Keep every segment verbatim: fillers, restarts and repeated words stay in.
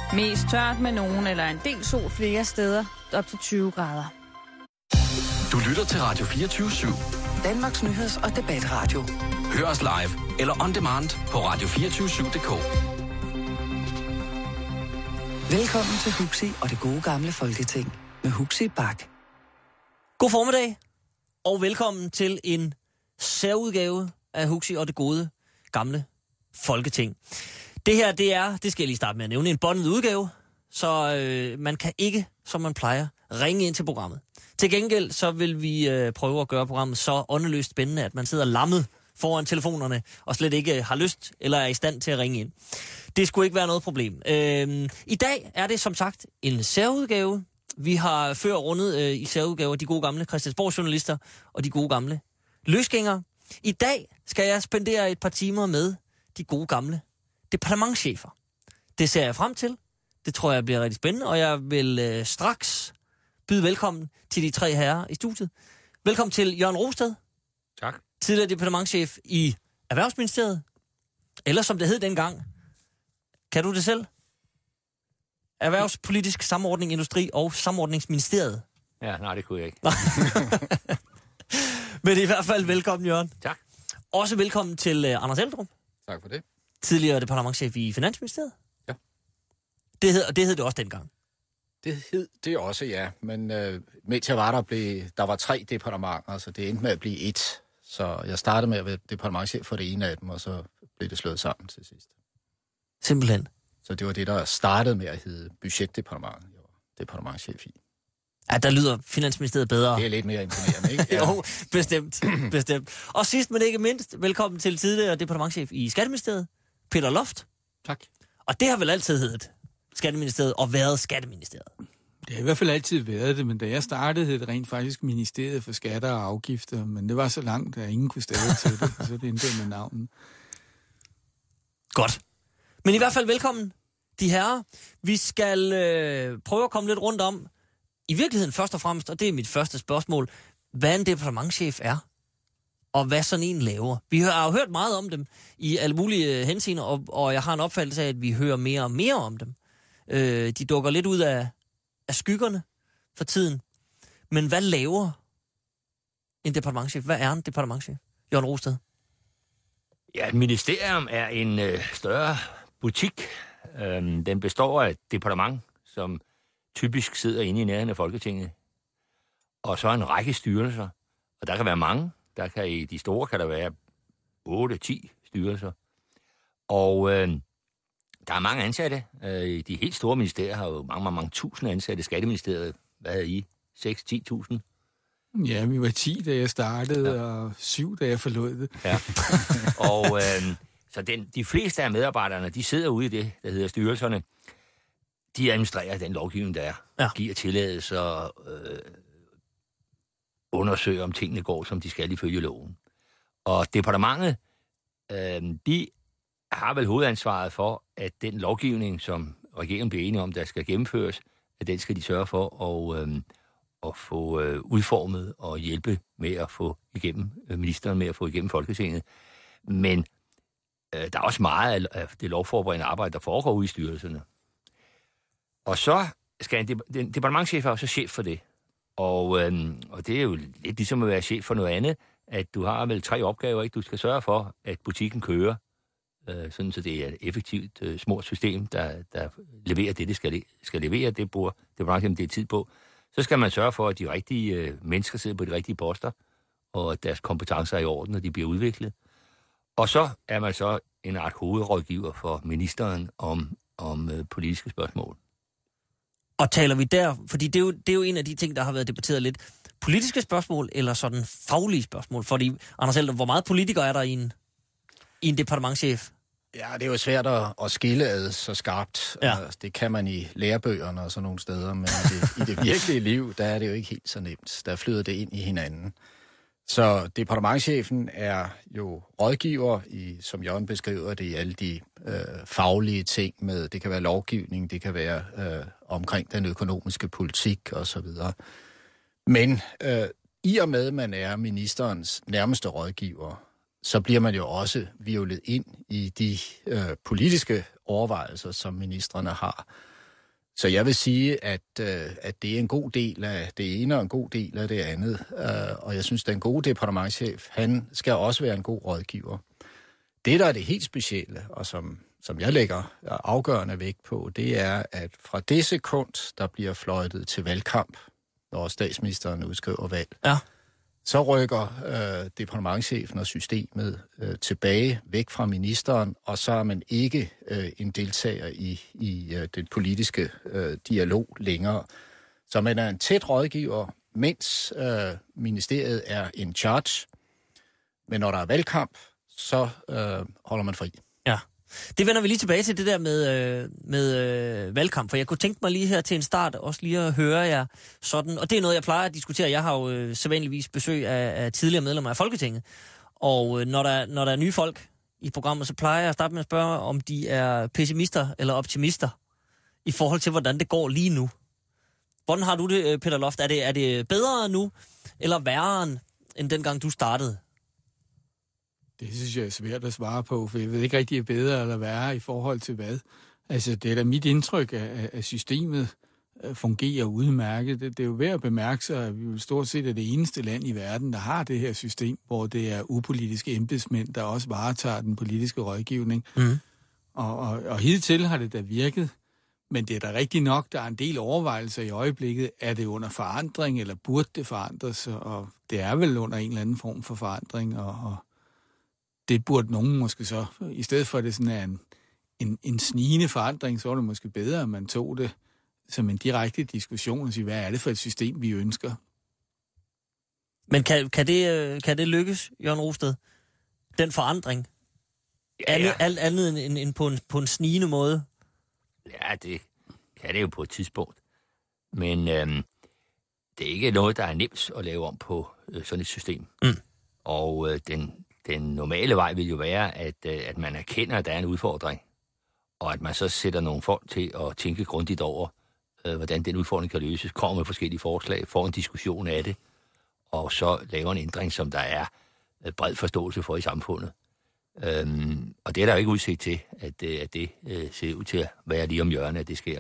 Mest tørt med nogen eller en del sol flere steder, op til tyve grader. Du lytter til Radio fireogtyve syv. Danmarks nyheds- og debatradio. Hør os live eller on demand på radio to fire syv punktum d k. Velkommen til Huxi og det gode gamle Folketing med Huxi Bak. God formiddag, og velkommen til en særudgave af Huxi og det gode gamle Folketing. Det her, det er, det skal jeg lige starte med at nævne, en båndet udgave, så øh, man kan ikke, som man plejer, ringe ind til programmet. Til gengæld så vil vi øh, prøve at gøre programmet så åndeløst spændende, at man sidder lammet foran telefonerne og slet ikke har lyst eller er i stand til at ringe ind. Det skulle ikke være noget problem. Øh, I dag er det som sagt en særudgave. Vi har før rundet øh, i særudgaver de gode gamle Christiansborg-journalister og de gode gamle løsgængere. I dag skal jeg spendere et par timer med de gode gamle departementschefer. Det ser jeg frem til. Det tror jeg bliver rigtig spændende, og jeg vil øh, straks byde velkommen til de tre herrer i studiet. Velkommen til Jørgen Rosted. Tak. Tidligere departementschef i Erhvervsministeriet. Eller som det hed dengang. Kan du det selv? Erhvervspolitisk Samordning, Industri og Samordningsministeriet. Ja, nej, det kunne jeg ikke. Men i hvert fald velkommen, Jørgen. Tak. Også velkommen til uh, Anders Eldrup. Tak for det. Tidligere departementschef i Finansministeriet. Ja. Det hed, og det hed det også dengang. Det hed det også, ja. Men øh, mens jeg var der, blev, der var tre departementer, så det endte med at blive et. Så jeg startede med at være departementschef for det ene af dem, og så blev det slået sammen til sidst. Simpelthen. Så det var det, der startede med at hedde budgetdepartement. Jeg var departementschef i. Ja, der lyder Finansministeriet bedre. Det er lidt mere imponerende, ikke? Ja. Jo, bestemt, bestemt. Og sidst, men ikke mindst, velkommen til tidligere departementschef i Skatteministeriet, Peter Loft. Tak. Og det har vel altid heddet Skatteministeriet og været Skatteministeriet. Det har i hvert fald altid været det, men da jeg startede, hed det rent faktisk Ministeriet for Skatter og Afgifter, men det var så langt, at ingen kunne stave til det, så det endte med navnet. Godt. Men i hvert fald velkommen, de herrer. Vi skal øh, prøve at komme lidt rundt om, i virkeligheden først og fremmest, og det er mit første spørgsmål, hvad en departementschef er, og hvad sådan en laver. Vi har jo hørt meget om dem i alle mulige henseender, og, og jeg har en opfattelse af, at vi hører mere og mere om dem. Øh, de dukker lidt ud af, af skyggerne for tiden. Men hvad laver en departementschef? Hvad er en departementschef? Jørgen Rosted. Ja, et ministerium er en øh, større butik. Øhm, den består af et departement, som typisk sidder inde i nærheden af Folketinget. Og så en række styrelser. Og der kan være mange. Der kan i de store kan der være otte ti styrelser. Og øh, der er mange ansatte. Øh, de helt store ministerier har jo mange, mange, mange tusind ansatte. Skatteministeriet, hvad havde I? seks til ti tusind? Ja, vi var ti, da jeg startede, ja. Og syv, da jeg forlod det. Ja. Og øh, så den, de fleste af medarbejderne, de sidder ude i det, der hedder styrelserne. De administrerer den lovgivning, der er. Ja. Giver tilladelser, øh, undersøger, om tingene går, som de skal ifølge loven. Og departementet, øh, de har vel hovedansvaret for, at den lovgivning, som regeringen bliver enige om, der skal gennemføres, at den skal de sørge for at, øh, at få øh, udformet og hjælpe med at få igennem, øh, ministeren med at få igennem Folketinget. Men øh, der er også meget af det lovforberedende arbejde, der foregår ude i styrelserne. Og så skal en de- den departementschef er også chef for det. Og, øhm, og det er jo lidt ligesom at være chef for noget andet, at du har vel tre opgaver, ikke? Du skal sørge for, at butikken kører, øh, sådan så det er et effektivt, øh, smurt system, der, der leverer det, det skal, skal levere. Det bruger departementschefen det tid på. Så skal man sørge for, at de rigtige øh, mennesker sidder på de rigtige poster, og at deres kompetencer er i orden, og de bliver udviklet. Og så er man så en art hovedrådgiver for ministeren om, om øh, politiske spørgsmål. Og taler vi der, fordi det er, jo, det er jo en af de ting, der har været debatteret lidt. Politiske spørgsmål eller sådan faglige spørgsmål? Fordi, Anders Eldrup, hvor meget politiker er der i en, i en departementschef? Ja, det er jo svært at, at skille ad så skarpt. Ja. Det kan man i lærebøgerne og sådan nogle steder, men det, i det virkelige liv, der er det jo ikke helt så nemt. Der flyder det ind i hinanden. Så departementschefen er jo rådgiver, i, som Jørgen beskriver det, i alle de øh, faglige ting med, det kan være lovgivning, det kan være øh, omkring den økonomiske politik osv. Men øh, i og med, at man er ministerens nærmeste rådgiver, så bliver man jo også hvirvlet ind i de øh, politiske overvejelser, som ministrene har. Så jeg vil sige, at, øh, at det er en god del af det ene og en god del af det andet. Øh, og jeg synes, at den gode departementschef, han skal også være en god rådgiver. Det, der er det helt specielle, og som, som jeg lægger afgørende vægt på, det er, at fra det sekund, der bliver fløjtet til valgkamp, når statsministeren udskriver valg, ja. så rykker øh, departementschefen og systemet øh, tilbage, væk fra ministeren, og så er man ikke øh, en deltager i, i øh, den politiske øh, dialog længere. Så man er en tæt rådgiver, mens øh, ministeriet er in charge. Men når der er valgkamp, så øh, holder man fri. Ja. Det vender vi lige tilbage til, det der med, øh, med øh, valgkamp, for jeg kunne tænke mig lige her til en start også lige at høre jer sådan, og det er noget, jeg plejer at diskutere. Jeg har jo øh, sædvanligvis besøg af, af tidligere medlemmer af Folketinget, og øh, når, der, når der er nye folk i programmet, så plejer jeg at starte med at spørge, om de er pessimister eller optimister i forhold til, hvordan det går lige nu. Hvordan har du det, Peter Loft? Er det, er det bedre nu, eller værre end dengang du startede? Det synes jeg er svært at svare på, for jeg ved ikke rigtig, er bedre eller værre i forhold til hvad. Altså, det er da mit indtryk, at systemet fungerer udmærket. Det er jo værd at bemærke sig, at vi stort set er det eneste land i verden, der har det her system, hvor det er upolitiske embedsmænd, der også varetager den politiske rådgivning. Mm. Og, og, og hidtil har det da virket, men det er da rigtigt nok, der er en del overvejelser i øjeblikket. Er det under forandring, eller burde det forandres? Og det er vel under en eller anden form for forandring, og, og det burde nogen måske så, i stedet for at det sådan er en, en, en snigende forandring, så er det måske bedre, at man tog det som en direkte diskussion og sige, hvad er det for et system, vi ønsker? Men kan, kan, det, kan det lykkes, Jørgen Rosted? Den forandring? Ja, ja. Alt andet end, end, end på, en, på en snigende måde? Ja, det kan det jo på et tidspunkt. Men øhm, det er ikke noget, der er nemt at lave om på øh, sådan et system. Mm. Og øh, den... Den normale vej vil jo være, at, at man erkender, at der er en udfordring, og at man så sætter nogle folk til at tænke grundigt over, øh, hvordan den udfordring kan løses, kommer med forskellige forslag, får en diskussion af det, og så laver en ændring, som der er bred forståelse for i samfundet. Øhm, og det er der jo ikke udset til, at, at det øh, ser ud til at være lige om hjørnet, at det sker.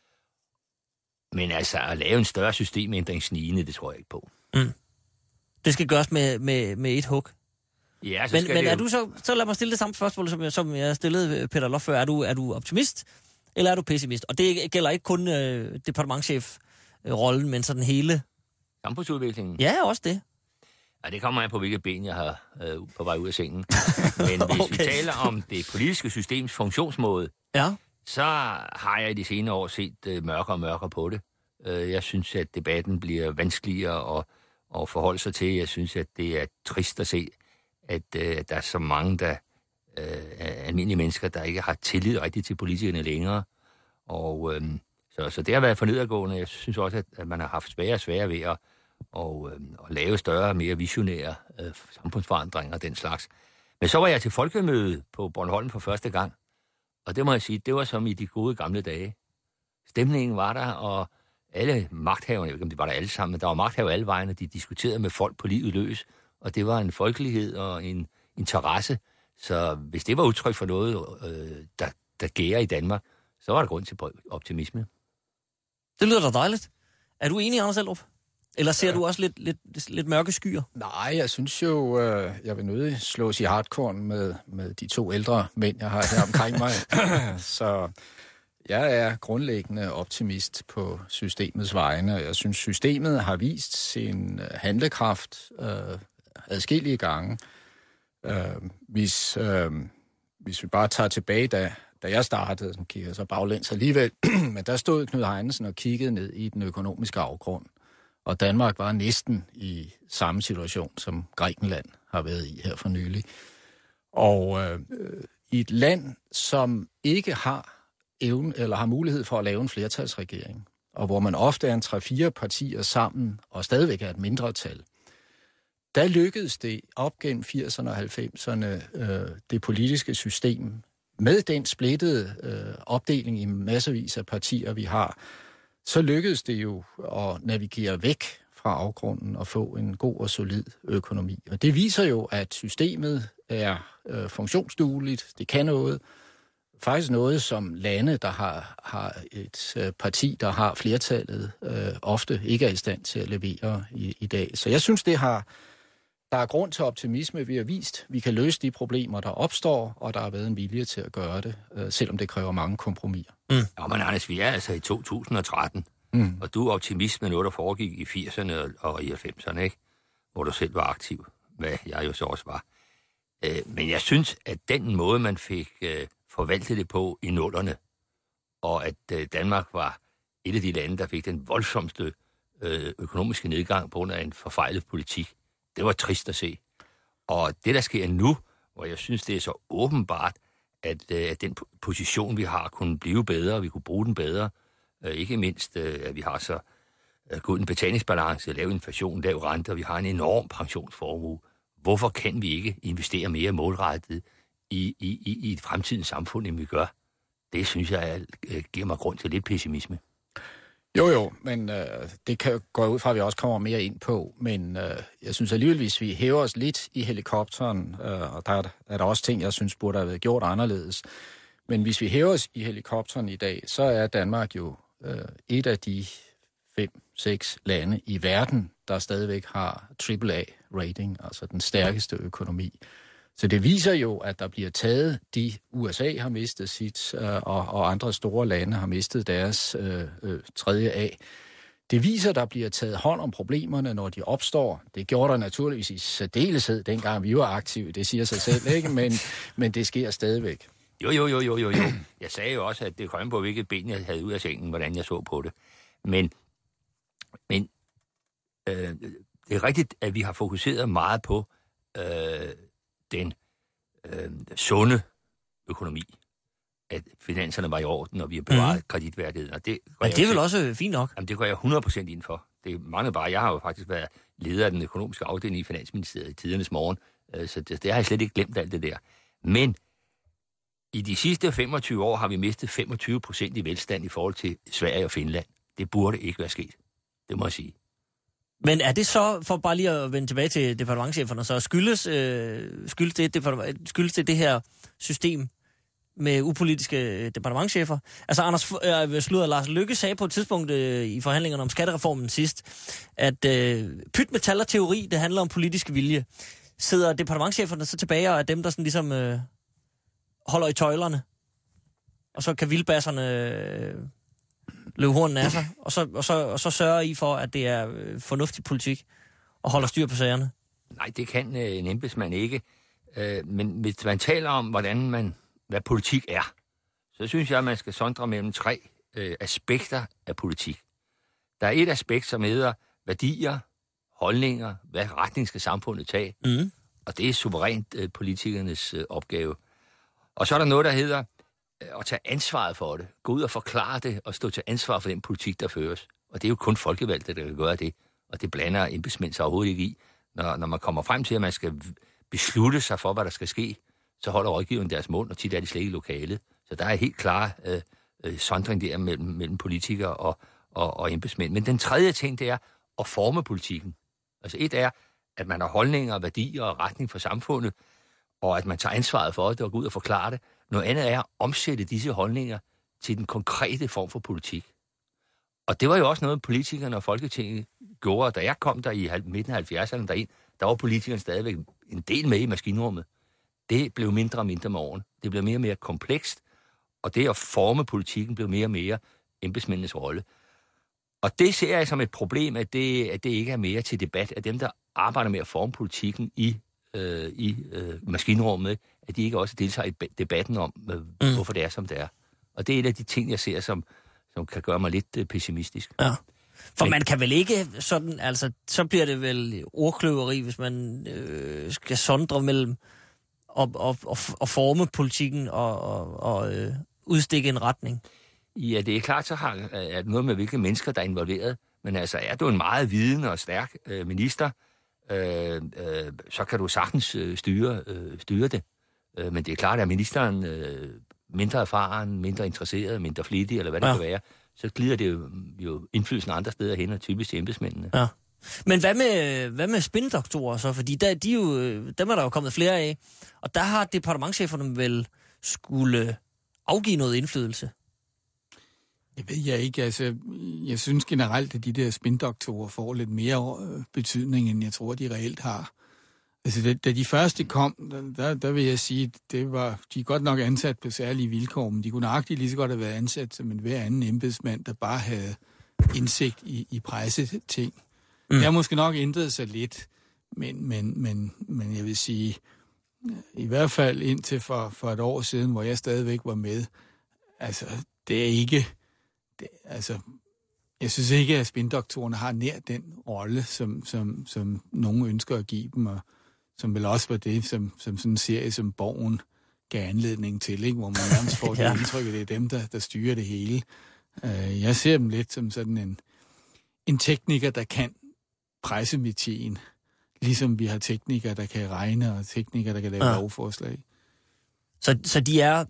Men altså, at lave en større systemændring snigende, det tror jeg ikke på. Mm. Det skal gøres med, med, med et hug. Ja, så men men er jo... du så, så lad mig stille det samme spørgsmål, som jeg, som jeg stillede Peter Loft før. Er du, er du optimist, eller er du pessimist? Og det gælder ikke kun øh, departementschef-rollen, men sådan hele... Samfundsudviklingen? Ja, også det. Ja, det kommer an på, hvilke ben jeg har øh, på vej ud af sengen. Men hvis okay. vi taler om det politiske systems funktionsmåde, ja. så har jeg i de senere år set øh, mørkere og mørkere på det. Øh, jeg synes, at debatten bliver vanskeligere at, at forholde sig til. Jeg synes, at det er trist at se, at øh, der er så mange der, øh, almindelige mennesker, der ikke har tillid rigtigt til politikerne længere. Og, øh, så, så det har været for nedadgående. Jeg synes også, at, at man har haft svære og svære ved at, og, øh, at lave større, mere visionære øh, samfundsforandringer og den slags. Men så var jeg til folkemøde på Bornholm for første gang, og det må jeg sige, det var som i de gode gamle dage. Stemningen var der, og alle magthaverne, jeg ved ikke, om det var der alle sammen, men der var magthavere alle vejen, og de diskuterede med folk på livet løs, og det var en folkelighed og en interesse. Så hvis det var udtryk for noget, øh, der, der gærer i Danmark, så var der grund til optimisme. Det lyder da dejligt. Er du enig, Anders Eldrup? Eller ser ja. du også lidt, lidt, lidt mørke skyer? Nej, jeg synes jo, øh, jeg vil nødig slås i hardcore med, med de to ældre mænd, jeg har her omkring mig. Så jeg er grundlæggende optimist på systemets vegne, og jeg synes, systemet har vist sin handlekraft øh, adskillige gange. Øh, hvis, øh, hvis vi bare tager tilbage, da, da jeg startede, så kigger jeg så baglæns alligevel, men der stod Knud Heinesen og kiggede ned i den økonomiske afgrund. Og Danmark var næsten i samme situation, som Grækenland har været i her for nylig. Og øh, i et land, som ikke har evne eller har mulighed for at lave en flertalsregering, og hvor man ofte er en tre-fire partier sammen, og stadigvæk er et mindretal, der lykkedes det op gennem firserne og halvfemserne øh, det politiske system, med den splittede øh, opdeling i massevis af partier, vi har, så lykkedes det jo at navigere væk fra afgrunden og få en god og solid økonomi. Og det viser jo, at systemet er øh, funktionsdueligt, det kan noget. faktisk noget, som lande, der har, har et øh, parti, der har flertallet, øh, ofte ikke er i stand til at levere i, i dag. Så jeg synes, det har, der er grund til optimisme. Vi har vist, vi kan løse de problemer, der opstår, og der har været en vilje til at gøre det, øh, selvom det kræver mange kompromiser. Mm. Ja, men Anders, vi er altså i to tusind og tretten, mm. og du er optimist med noget, der foregik i firserne og i halvfemserne, ikke? Hvor du selv var aktiv, hvad jeg jo så også var. Øh, men jeg synes, at den måde, man fik øh, forvaltet det på i nullerne, og at øh, Danmark var et af de lande, der fik den voldsomste øh, økonomiske nedgang på grund af en forfejlet politik, det var trist at se. Og det, der sker nu, hvor jeg synes, det er så åbenbart, at, øh, at den position, vi har, kunne blive bedre, og vi kunne bruge den bedre. Øh, ikke mindst, øh, at vi har så øh, god en betalingsbalance, lav inflation, lav rente, og vi har en enorm pensionsformue. Hvorfor kan vi ikke investere mere målrettet i, i, i, i et fremtidens samfund, end vi gør? Det synes jeg øh, giver mig grund til lidt pessimisme. Jo, jo, men øh, det kan gå ud fra, at vi også kommer mere ind på. Men øh, jeg synes alligevel, hvis vi hæver os lidt i helikopteren, øh, og der er, er der også ting, jeg synes burde have været gjort anderledes. Men hvis vi hæver os i helikopteren i dag, så er Danmark jo øh, et af de fem, seks lande i verden, der stadigvæk har triple A-rating, altså den stærkeste økonomi. Så det viser jo, at der bliver taget, de U S A har mistet sit, øh, og, og andre store lande har mistet deres øh, øh, tredje A. Det viser, at der bliver taget hånd om problemerne, når de opstår. Det gjorde der naturligvis i særdeleshed, dengang vi var aktive, det siger sig selv, ikke? Men, men det sker stadigvæk. Jo, jo, jo, jo, jo, jo. Jeg sagde jo også, at det kom på, hvilket ben jeg havde ud af sengen, hvordan jeg så på det. Men, men øh, det er rigtigt, at vi har fokuseret meget på øh, den øh, sunde økonomi. At finanserne var i orden, og vi har bevaret mm. kreditværdigheden. Og det Men det er vel også fint nok? Jamen, det går jeg hundrede procent ind for. Det mangler bare. Jeg har jo faktisk været leder af den økonomiske afdeling i Finansministeriet i tidernes morgen, øh, så det, det har jeg slet ikke glemt alt det der. Men i de sidste femogtyve år har vi mistet femogtyve procent i velstand i forhold til Sverige og Finland. Det burde ikke være sket. Det må jeg sige. Men er det så, for bare lige at vende tilbage til departementscheferne, så skyldes, øh, skyldes, det, skyldes det det her system med upolitiske departementschefer? Altså Anders øh, Sludder Lars Løkke sagde på et tidspunkt øh, i forhandlingerne om skattereformen sidst, at øh, pyt, metal og teori, det handler om politisk vilje. Sidder departementscheferne så tilbage og er dem, der sådan ligesom øh, holder i tøjlerne? Og så kan vildbasserne øh, løbe hornen af sig, og så, og, så, og så sørger I for, at det er øh, fornuftig politik og holder styr på sagerne? Nej, det kan øh, en embedsmand ikke. Øh, men hvis man taler om, hvordan man, hvad politik er, så synes jeg, at man skal sondre mellem tre øh, aspekter af politik. Der er et aspekt, som hedder værdier, holdninger, hvad retning skal samfundet tage, mm. og det er suverænt øh, politikernes øh, opgave. Og så er der noget, der hedder at tage ansvaret for det. Gå ud og forklare det, og stå til ansvar for den politik, der føres. Og det er jo kun folkevalgte, der kan gøre det. Og det blander embedsmænd sig overhovedet ikke i. Når, når man kommer frem til, at man skal beslutte sig for, hvad der skal ske, så holder rådgiveren deres mund, og tit er de slet ikke i lokalet. Så der er helt klar øh, øh, sondring der mellem, mellem politikere og, og, og embedsmænd. Men den tredje ting, det er at forme politikken. Altså et er, at man har holdninger, værdier og retning for samfundet, og at man tager ansvaret for det og går ud og forklarer det. Noget andet er at omsætte disse holdninger til den konkrete form for politik. Og det var jo også noget, politikerne og Folketinget gjorde. Da jeg kom der i midten af halvfjerdserne derind, der var politikerne stadigvæk en del med i maskinrummet. Det blev mindre og mindre med årene. Det blev mere og mere komplekst, og det at forme politikken blev mere og mere embedsmændenes rolle. Og det ser jeg som et problem, at det, at det ikke er mere til debat, at dem, der arbejder med at forme politikken i øh, i øh, maskinrummet, at de ikke også deltager i debatten om, øh, mm. hvorfor det er, som det er. Og det er et af de ting, jeg ser, som, som kan gøre mig lidt øh, pessimistisk. Ja. For Men, man kan vel ikke sådan, altså, så bliver det vel ordkløveri, hvis man øh, skal sondre mellem og, og, og, og forme politikken og, og, og øh, udstikke en retning. Ja, det er klart, så har, er det noget med, hvilke mennesker, der er involveret. Men altså, er du en meget vidende og stærk øh, minister, øh, øh, så kan du sagtens øh, styre, øh, styre det. Øh, men det er klart, at ministeren øh, mindre erfaren, mindre interesseret, mindre flittig, eller hvad det ja. kan være, så glider det jo, jo indflydelsen andre steder hen, og typisk til embedsmændene. Ja. Men hvad med, hvad med spindoktorer så? Fordi der, de jo, dem er der jo kommet flere af, og der har departementscheferne vel skulle afgive noget indflydelse? Det ved jeg ikke. Altså, jeg synes generelt, at de der spindoktorer får lidt mere betydning, end jeg tror, de reelt har. Altså, da de første kom, der, der vil jeg sige, at det var, de er godt nok ansat på særlige vilkår, men de kunne nøjagtigt lige så godt have været ansat som en hver anden embedsmand, der bare havde indsigt i, i presseting. Mm. Det har måske nok ændret sig lidt, men, men, men, men jeg vil sige, i hvert fald indtil for, for et år siden, hvor jeg stadigvæk var med, altså, det er ikke... Det, altså, jeg synes ikke, at spindoktorerne har nær den rolle, som, som, som nogen ønsker at give dem, og som vel også var det, som, som sådan en serie som Borgen gav anledning til, ikke? Hvor man nærmest får ja. det indtryk, at det er dem, der, der styrer det hele. Uh, jeg ser dem lidt som sådan en, en tekniker, der kan pressemetien, ligesom vi har teknikere, der kan regne, og teknikere, der kan lave ja. lovforslag. Så, så de er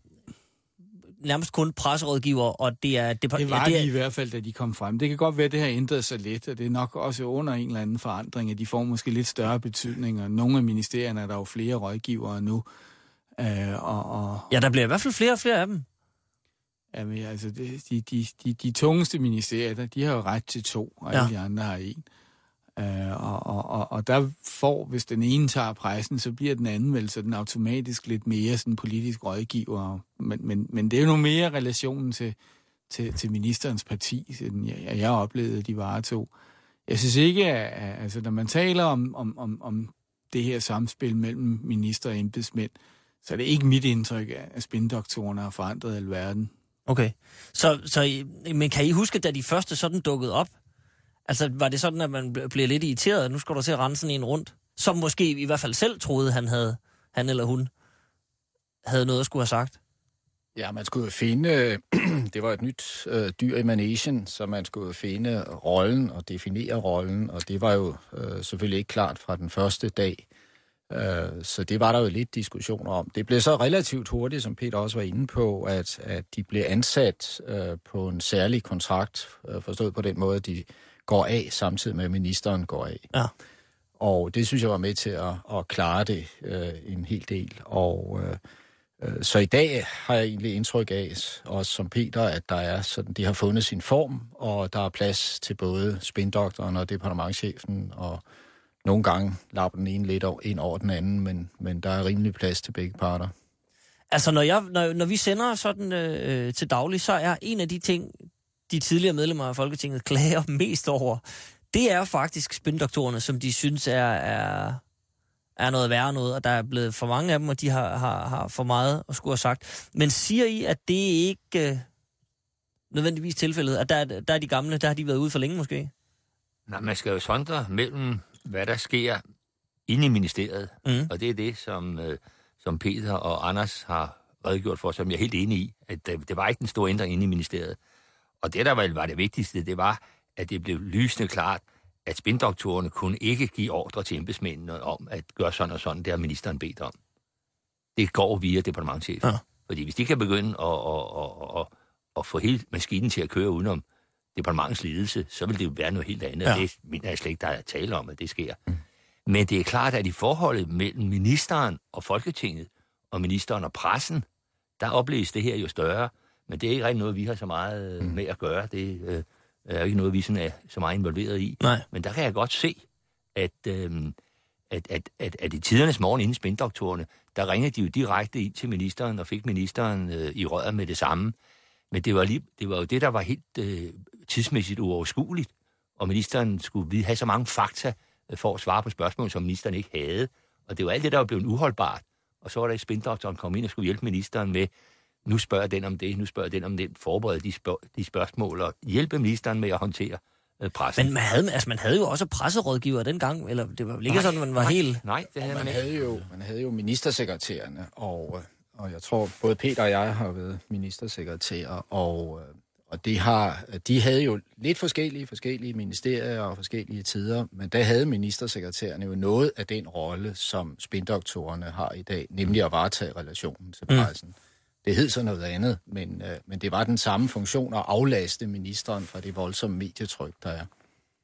nærmest kun presserådgiver, og det er... Det, det var det er, de i hvert fald, da de kom frem. Det kan godt være, at det har ændret sig lidt, og det er nok også under en eller anden forandring, at de får måske lidt større betydning, og nogle af ministerierne er der jo flere rådgivere nu. Øh, og, og, ja, der bliver i hvert fald flere og flere af dem. Jamen, altså, det, de, de, de, de tungeste ministerier, de har jo ret til to, og alle ja. de andre har en. Uh, og, og, og, og der får, hvis den ene tager pressen, så bliver den anden vel sådan automatisk lidt mere sådan politisk rådgiver. Men, men, men det er jo noget mere relationen til, til, til ministerens parti, siden jeg, jeg oplevede, at de varetog. Jeg synes ikke, at altså, når man taler om, om, om, om det her samspil mellem minister og embedsmænd, så er det ikke mit indtryk, at spindoktorerne har forandret alverden. Okay, så, så men kan I huske, da de første sådan dukkede op? Altså, var det sådan, at man blev lidt irriteret? Nu skal du se at rende sådan en rundt, som måske i hvert fald selv troede, han havde, han eller hun havde noget at skulle have sagt? Ja, man skulle finde, det var et nyt øh, dyr i managen, så man skulle finde rollen og definere rollen, og det var jo øh, selvfølgelig ikke klart fra den første dag. Øh, så det var der jo lidt diskussioner om. Det blev så relativt hurtigt, som Peter også var inde på, at, at de blev ansat øh, på en særlig kontrakt, øh, forstået på den måde, at de går af, samtidig med, at ministeren går af. Ja. Og det synes jeg var med til at, at klare det øh, en hel del. Og øh, øh, så i dag har jeg egentlig indtryk af, også som Peter, at der er sådan, de har fundet sin form, og der er plads til både spindoktoren og departementschefen, og nogle gange lapper den ene lidt ind over den anden, men, men der er rimelig plads til begge parter. Altså, når, jeg, når, når vi sender sådan øh, til daglig, så er en af de ting, de tidligere medlemmer af Folketinget klager mest over, det er faktisk spindoktorerne, som de synes er, er, er noget værre noget, og der er blevet for mange af dem, og de har, har, har for meget at skulle have sagt. Men siger I, at det ikke øh, nødvendigvis tilfældet, at der, der er de gamle, der har de været ude for længe måske? Nej, man skal jo sondre mellem, hvad der sker inde i ministeriet, mm. og det er det, som, øh, som Peter og Anders har redegjort for, som jeg er helt enig i, at det, det var ikke en stor ændring inde i ministeriet. Og det, der var, var det vigtigste, det var, at det blev lysende klart, at spindoktorerne kunne ikke give ordre til embedsmændene om at gøre sådan og sådan, det har ministeren bedt om. Det går via departementschefen. Ja. Fordi hvis de kan begynde at, at, at, at, at få hele maskinen til at køre udenom departementets ledelse, så vil det jo være noget helt andet. Ja. Det mener jeg slet ikke, der er tale om, at det sker. Mm. Men det er klart, at i forholdet mellem ministeren og Folketinget, og ministeren og pressen, der opleves det her jo større. Men det er ikke rigtig noget, vi har så meget med at gøre. Det øh, er ikke noget, vi sådan er så meget involveret i. Nej. Men der kan jeg godt se, at, øh, at, at, at, at i tidernes morgen inden spindoktorerne, der ringede de jo direkte ind til ministeren og fik ministeren øh, i røret med det samme. Men det var, lige, det var jo det, der var helt øh, tidsmæssigt uoverskueligt. Og ministeren skulle have så mange fakta øh, for at svare på spørgsmål, som ministeren ikke havde. Og det var alt det, der var blevet uholdbart. Og så var der et spindoktoren kom ind og skulle hjælpe ministeren med, nu spørger den om det, nu spørger den om det, forberede de, spørg, de spørgsmål og hjælpe ministeren med at håndtere øh, pressen. Men man havde, altså man havde jo også presserådgiver dengang, eller det var vel ikke nej, sådan, man var nej, helt... Nej, det havde man, man havde jo, man havde jo ministersekretærerne, og, og jeg tror, både Peter og jeg har været ministersekretærer, og, og det har, de havde jo lidt forskellige, forskellige ministerier og forskellige tider, men der havde ministersekretærerne jo noget af den rolle, som spindoktorerne har i dag, nemlig at varetage relationen til pressen. Mm. Det hed så noget andet, men, øh, men det var den samme funktion at aflaste ministeren fra det voldsomme medietryk, der er.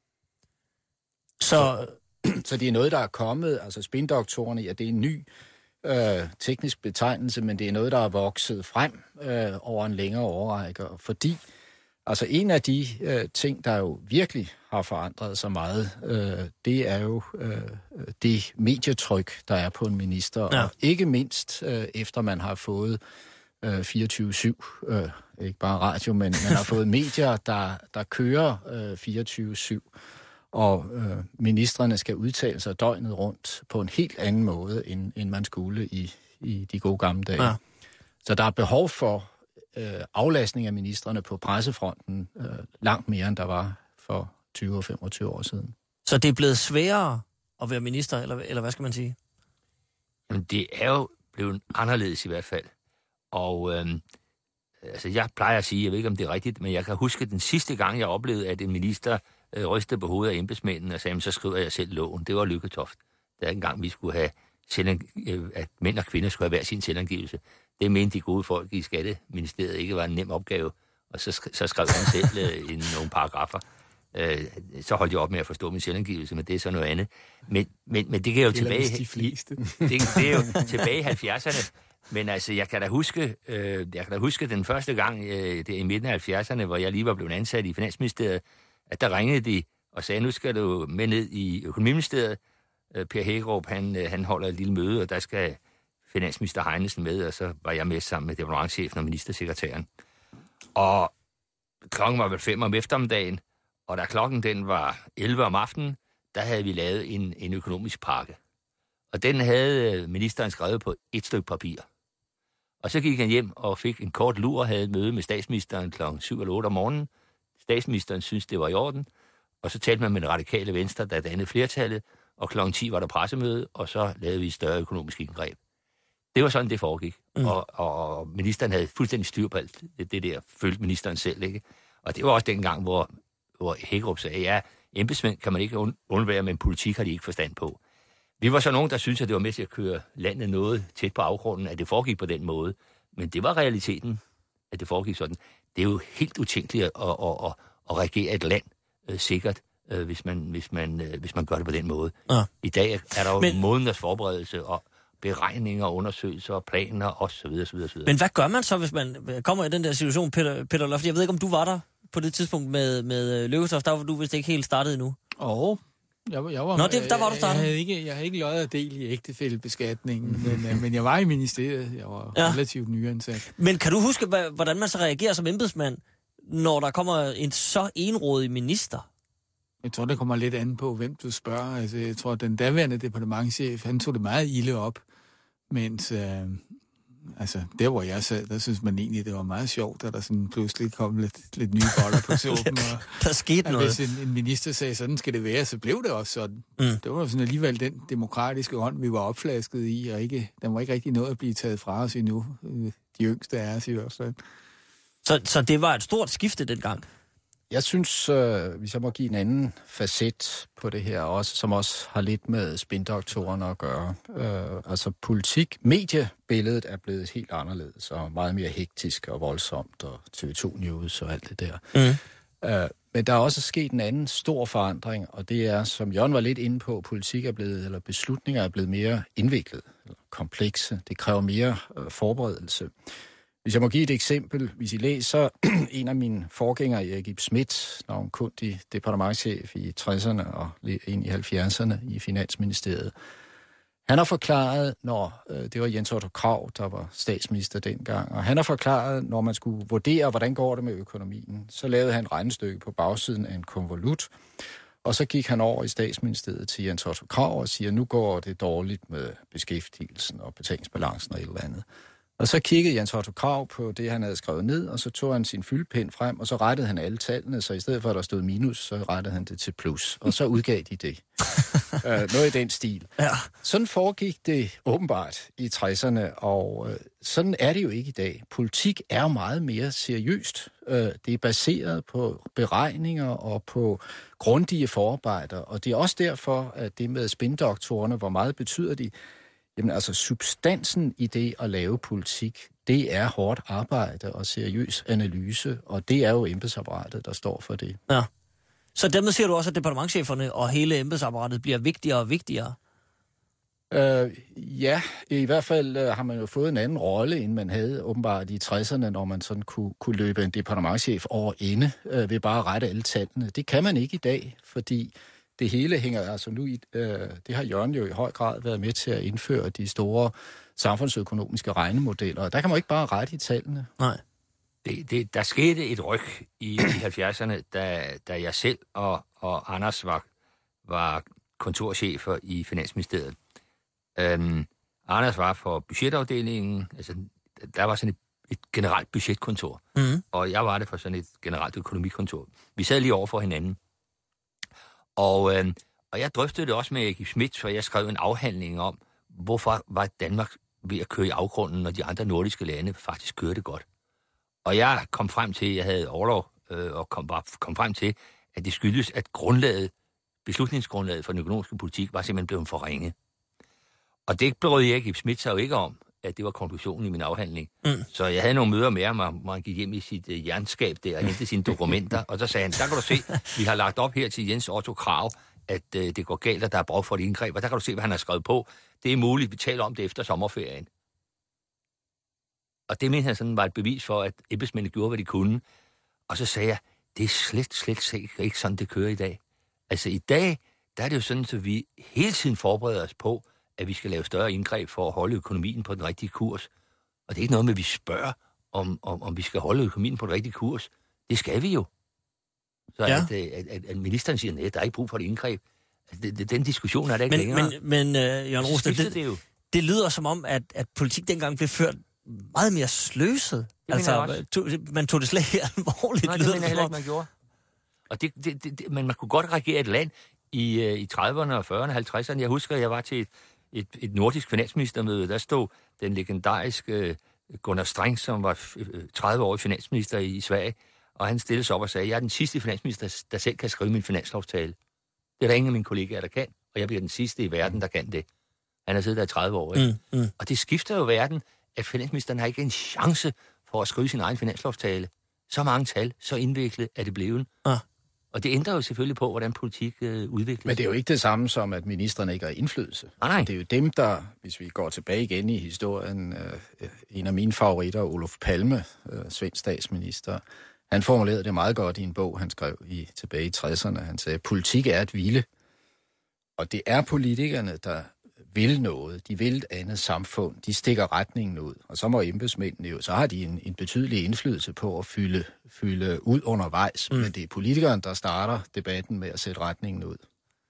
Så, så, så det er noget, der er kommet, altså spindoktorerne, ja, det er en ny øh, teknisk betegnelse, men det er noget, der er vokset frem øh, over en længere årrække, fordi altså en af de øh, ting, der jo virkelig har forandret sig meget, øh, det er jo øh, det medietryk, der er på en minister, ja. Og ikke mindst øh, efter man har fået øh, fireogtyve syv, øh, ikke bare radio, men man har fået medier, der, der kører øh, fireogtyve syv, og øh, ministrene skal udtale sig døgnet rundt på en helt anden måde, end, end man skulle i, i de gode gamle dage. Ja. Så der er behov for øh, aflastning af ministrene på pressefronten øh, langt mere, end der var for tyve og femogtyve år siden. Så det er blevet sværere at være minister, eller, eller hvad skal man sige? Jamen, det er jo blevet anderledes i hvert fald. Og øh, altså, jeg plejer at sige, jeg ved ikke, om det er rigtigt, men jeg kan huske den sidste gang, jeg oplevede, at en minister øh, rystede på hovedet af embedsmændene og sagde, så skriver jeg selv loven. Det var Lykketoft. Det er en gang, vi skulle have selvang- øh, at mænd og kvinder skulle have hver sin selvangivelse. Det mente de gode folk i Skatteministeriet ikke var en nem opgave. Og så, sk- så skrev han selv øh, i nogle paragrafer. Øh, så holdt jeg op med at forstå min selvangivelse, men det er så noget andet. Men, men, men det kan jo tilbage... De fleste. det, det er jo tilbage i halvfjerdserne. Men altså, jeg kan da huske, øh, jeg kan da huske den første gang øh, det i midten af halvfjerdserne, hvor jeg lige var blevet ansat i Finansministeriet, at der ringede de og sagde, nu skal du med ned i Økonomiministeriet. Øh, Per Hækkerup, han, øh, han holder et lille møde, og der skal finansminister Heinesen med, og så var jeg med sammen med departementschefen og ministersekretæren. Og klokken var vel fem om eftermiddagen, og da klokken den var elleve om aftenen, der havde vi lavet en, en økonomisk pakke. Og den havde ministeren skrevet på et stykke papir. Og så gik han hjem og fik en kort lur og havde et møde med statsministeren klokken syv eller otte om morgenen. Statsministeren syntes, det var i orden. Og så talte man med det radikale venstre, der dannede flertallet. Og klokken ti var der pressemøde, og så lavede vi et større økonomisk indgreb. Det var sådan, det foregik. Mm. Og, og ministeren havde fuldstændig styr på alt det, det der, følte ministeren selv, ikke? Og det var også den gang, hvor, hvor Hækkerup sagde, ja, embedsmænd kan man ikke und- undvære, men politik har de ikke forstand på. Vi var så nogen, der syntes, at det var med til at køre landet noget tæt på afgrunden, at det foregik på den måde. Men det var realiteten, at det foregik sådan. Det er jo helt utænkeligt at, at, at, at regere et land øh, sikkert, øh, hvis, man, hvis, man, øh, hvis man gør det på den måde. Ja. I dag er der jo Men... måneders forberedelse og beregninger, undersøgelser og planer osv. osv., osv. Men hvad gør man så, hvis man kommer i den der situation, Peter, Peter Loft? Jeg ved ikke, om du var der på det tidspunkt med, med Lykketoft. Der var du vist ikke helt startet endnu. Åh, oh. Jeg, jeg var, Nå, det, der var du startet. Jeg havde ikke, jeg havde ikke løjet af del i ægtefællebeskatningen, men, men jeg var i ministeriet. Jeg var ja. relativt nyansat. Men kan du huske, hvordan man så reagerer som embedsmand, når der kommer en så enrådig minister? Jeg tror, det kommer lidt an på, hvem du spørger. Altså, jeg tror, at den daværende departementschef, han tog det meget ilde op, mens... Øh, Altså, der hvor jeg sad, der synes man egentlig, det var meget sjovt, at der sådan pludselig kom lidt, lidt nye boller på suppen. Og, der skete noget. Hvis en, en minister sagde, sådan skal det være, så blev det også sådan. Mm. Det var sådan alligevel den demokratiske ånd, vi var opflasket i, og ikke, den var ikke rigtig noget at blive taget fra os endnu. De yngste af os i hvert fald. Så, så det var et stort skifte dengang? Jeg synes, øh, hvis jeg må give en anden facet på det her, også, som også har lidt med spindoktorerne at gøre. Øh, altså politik, mediebilledet er blevet helt anderledes, og meget mere hektisk og voldsomt, og T V to News og alt det der. Mm. Øh, men der er også sket en anden stor forandring, og det er, som Jørgen var lidt inde på, politik er blevet, eller beslutninger er blevet mere indviklet, eller komplekse. Det kræver mere øh, forberedelse. Hvis jeg må give et eksempel, hvis I læser en af mine forgængere, Erik Ib Schmidt, navnkundig departementschef i tresserne og ind i halvfjerdserne i Finansministeriet. Han har forklaret, når øh, det var Jens Otto Krag, der var statsminister dengang, og han har forklaret, når man skulle vurdere, hvordan går det med økonomien, så lavede han et regnestykke på bagsiden af en konvolut, og så gik han over i statsministeriet til Jens Otto Krag og siger, nu går det dårligt med beskæftigelsen og betalingsbalancen og et eller andet. Og så kiggede Jens Otto Krag på det, han havde skrevet ned, og så tog han sin fyldpind frem, og så rettede han alle tallene, så i stedet for, at der stod minus, så rettede han det til plus. Og så udgav de det. uh, noget i den stil. Ja. Sådan foregik det åbenbart i tresserne, og uh, sådan er det jo ikke i dag. Politik er meget mere seriøst. Uh, det er baseret på beregninger og på grundige forarbejder, og det er også derfor, at det med spindoktorerne, hvor meget betyder de, jamen altså, substansen i det at lave politik, det er hårdt arbejde og seriøs analyse, og det er jo embedsapparatet, der står for det. Ja. Så dermed siger du også, at departementscheferne og hele embedsapparatet bliver vigtigere og vigtigere? Øh, ja, i hvert fald øh, har man jo fået en anden rolle, end man havde åbenbart i tresserne, når man sådan kunne, kunne løbe en departementschef over ende øh, ved bare at rette alle tallene. Det kan man ikke i dag, fordi det hele hænger altså nu i... Øh, det har Jørgen jo i høj grad været med til at indføre de store samfundsøkonomiske regnemodeller, og der kan man ikke bare rette i tallene. Nej. Det, det, der skete et ryg i, i halvfjerdserne, da, da jeg selv og, og Anders var, var kontorchefer i Finansministeriet. Øhm, Anders var for budgetafdelingen, altså der var sådan et, et generelt budgetkontor, mm. og jeg var det for sådan et generelt økonomikontor. Vi sad lige over for hinanden. Og, øhm, og jeg drøftede det også med Erik Schmidt, for jeg skrev en afhandling om, hvorfor var Danmark ved at køre i afgrunden, når de andre nordiske lande faktisk kørte godt. Og jeg kom frem til, jeg havde overlov, øh, og kom, kom frem til, at det skyldes, at grundlaget, beslutningsgrundlaget for den økonomiske politik var simpelthen blevet for ringe. Og det brød Erik Schmidt sig jo ikke om, at det var konklusionen i min afhandling. Mm. Så jeg havde nogle møder med ham, hvor han gik hjem i sit uh, jernskab der og hentede sine dokumenter, og så sagde han, der kan du se, vi har lagt op her til Jens Otto Krag, at uh, det går galt, og der er brug for et indgreb, og der kan du se, hvad han har skrevet på. Det er muligt, vi taler om det efter sommerferien. Og det mente han sådan var et bevis for, at embedsmændene gjorde, hvad de kunne. Og så sagde jeg, det er slet, slet, slet ikke sådan, det kører i dag. Altså i dag, der er det jo sådan, at vi hele tiden forbereder os på, at vi skal lave større indgreb for at holde økonomien på den rigtige kurs. Og det er ikke noget med, at vi spørger, om, om, om vi skal holde økonomien på den rigtige kurs. Det skal vi jo. Så ja. at, at, at, at ministeren siger, nej, der er ikke brug for et indgreb. Altså, det, det, den diskussion er der ikke men, længere. Men, men uh, Jørgen Rosendahl, det, det, jo. det lyder som om, at, at politik dengang blev ført meget mere sløset. Det altså, to, man tog det slet ikke alvorligt. Nej, det mener jeg heller ikke, man gjorde. Og det, det, det, det, men man kunne godt regere et land i, i trediverne og fyrrerne og halvtredserne. Jeg husker, at jeg var til et, et, et nordisk finansministermøde. Der stod den legendariske Gunnar Sträng, som var tredive år finansminister i Sverige, og han stillede sig op og sagde, jeg er den sidste finansminister, der selv kan skrive min finanslovstale. Det er der ingen af mine kollegaer, der kan, og jeg bliver den sidste i verden, der kan det. Han har siddet der i tredive år, ikke? Mm, mm. Og det skifter jo verden, at finansministeren har ikke en chance for at skrive sin egen finanslovstale. Så mange tal, så indviklet er det blevet. Ah. Og det ændrer jo selvfølgelig på, hvordan politik øh, udvikles. Men det er jo ikke det samme som, at ministerne ikke har indflydelse. Ah, nej. Det er jo dem, der, hvis vi går tilbage igen i historien, øh, en af mine favoritter, Olof Palme, øh, svensk statsminister, han formulerede det meget godt i en bog, han skrev i, tilbage i tresserne. Han sagde, politik er et vilde. Og det er politikerne, der vil noget. De vil et andet samfund. De stikker retningen ud. Og så må embedsmændene jo, så har de en, en betydelig indflydelse på at fylde, fylde ud undervejs. Mm. Men det er politikeren, der starter debatten med at sætte retningen ud.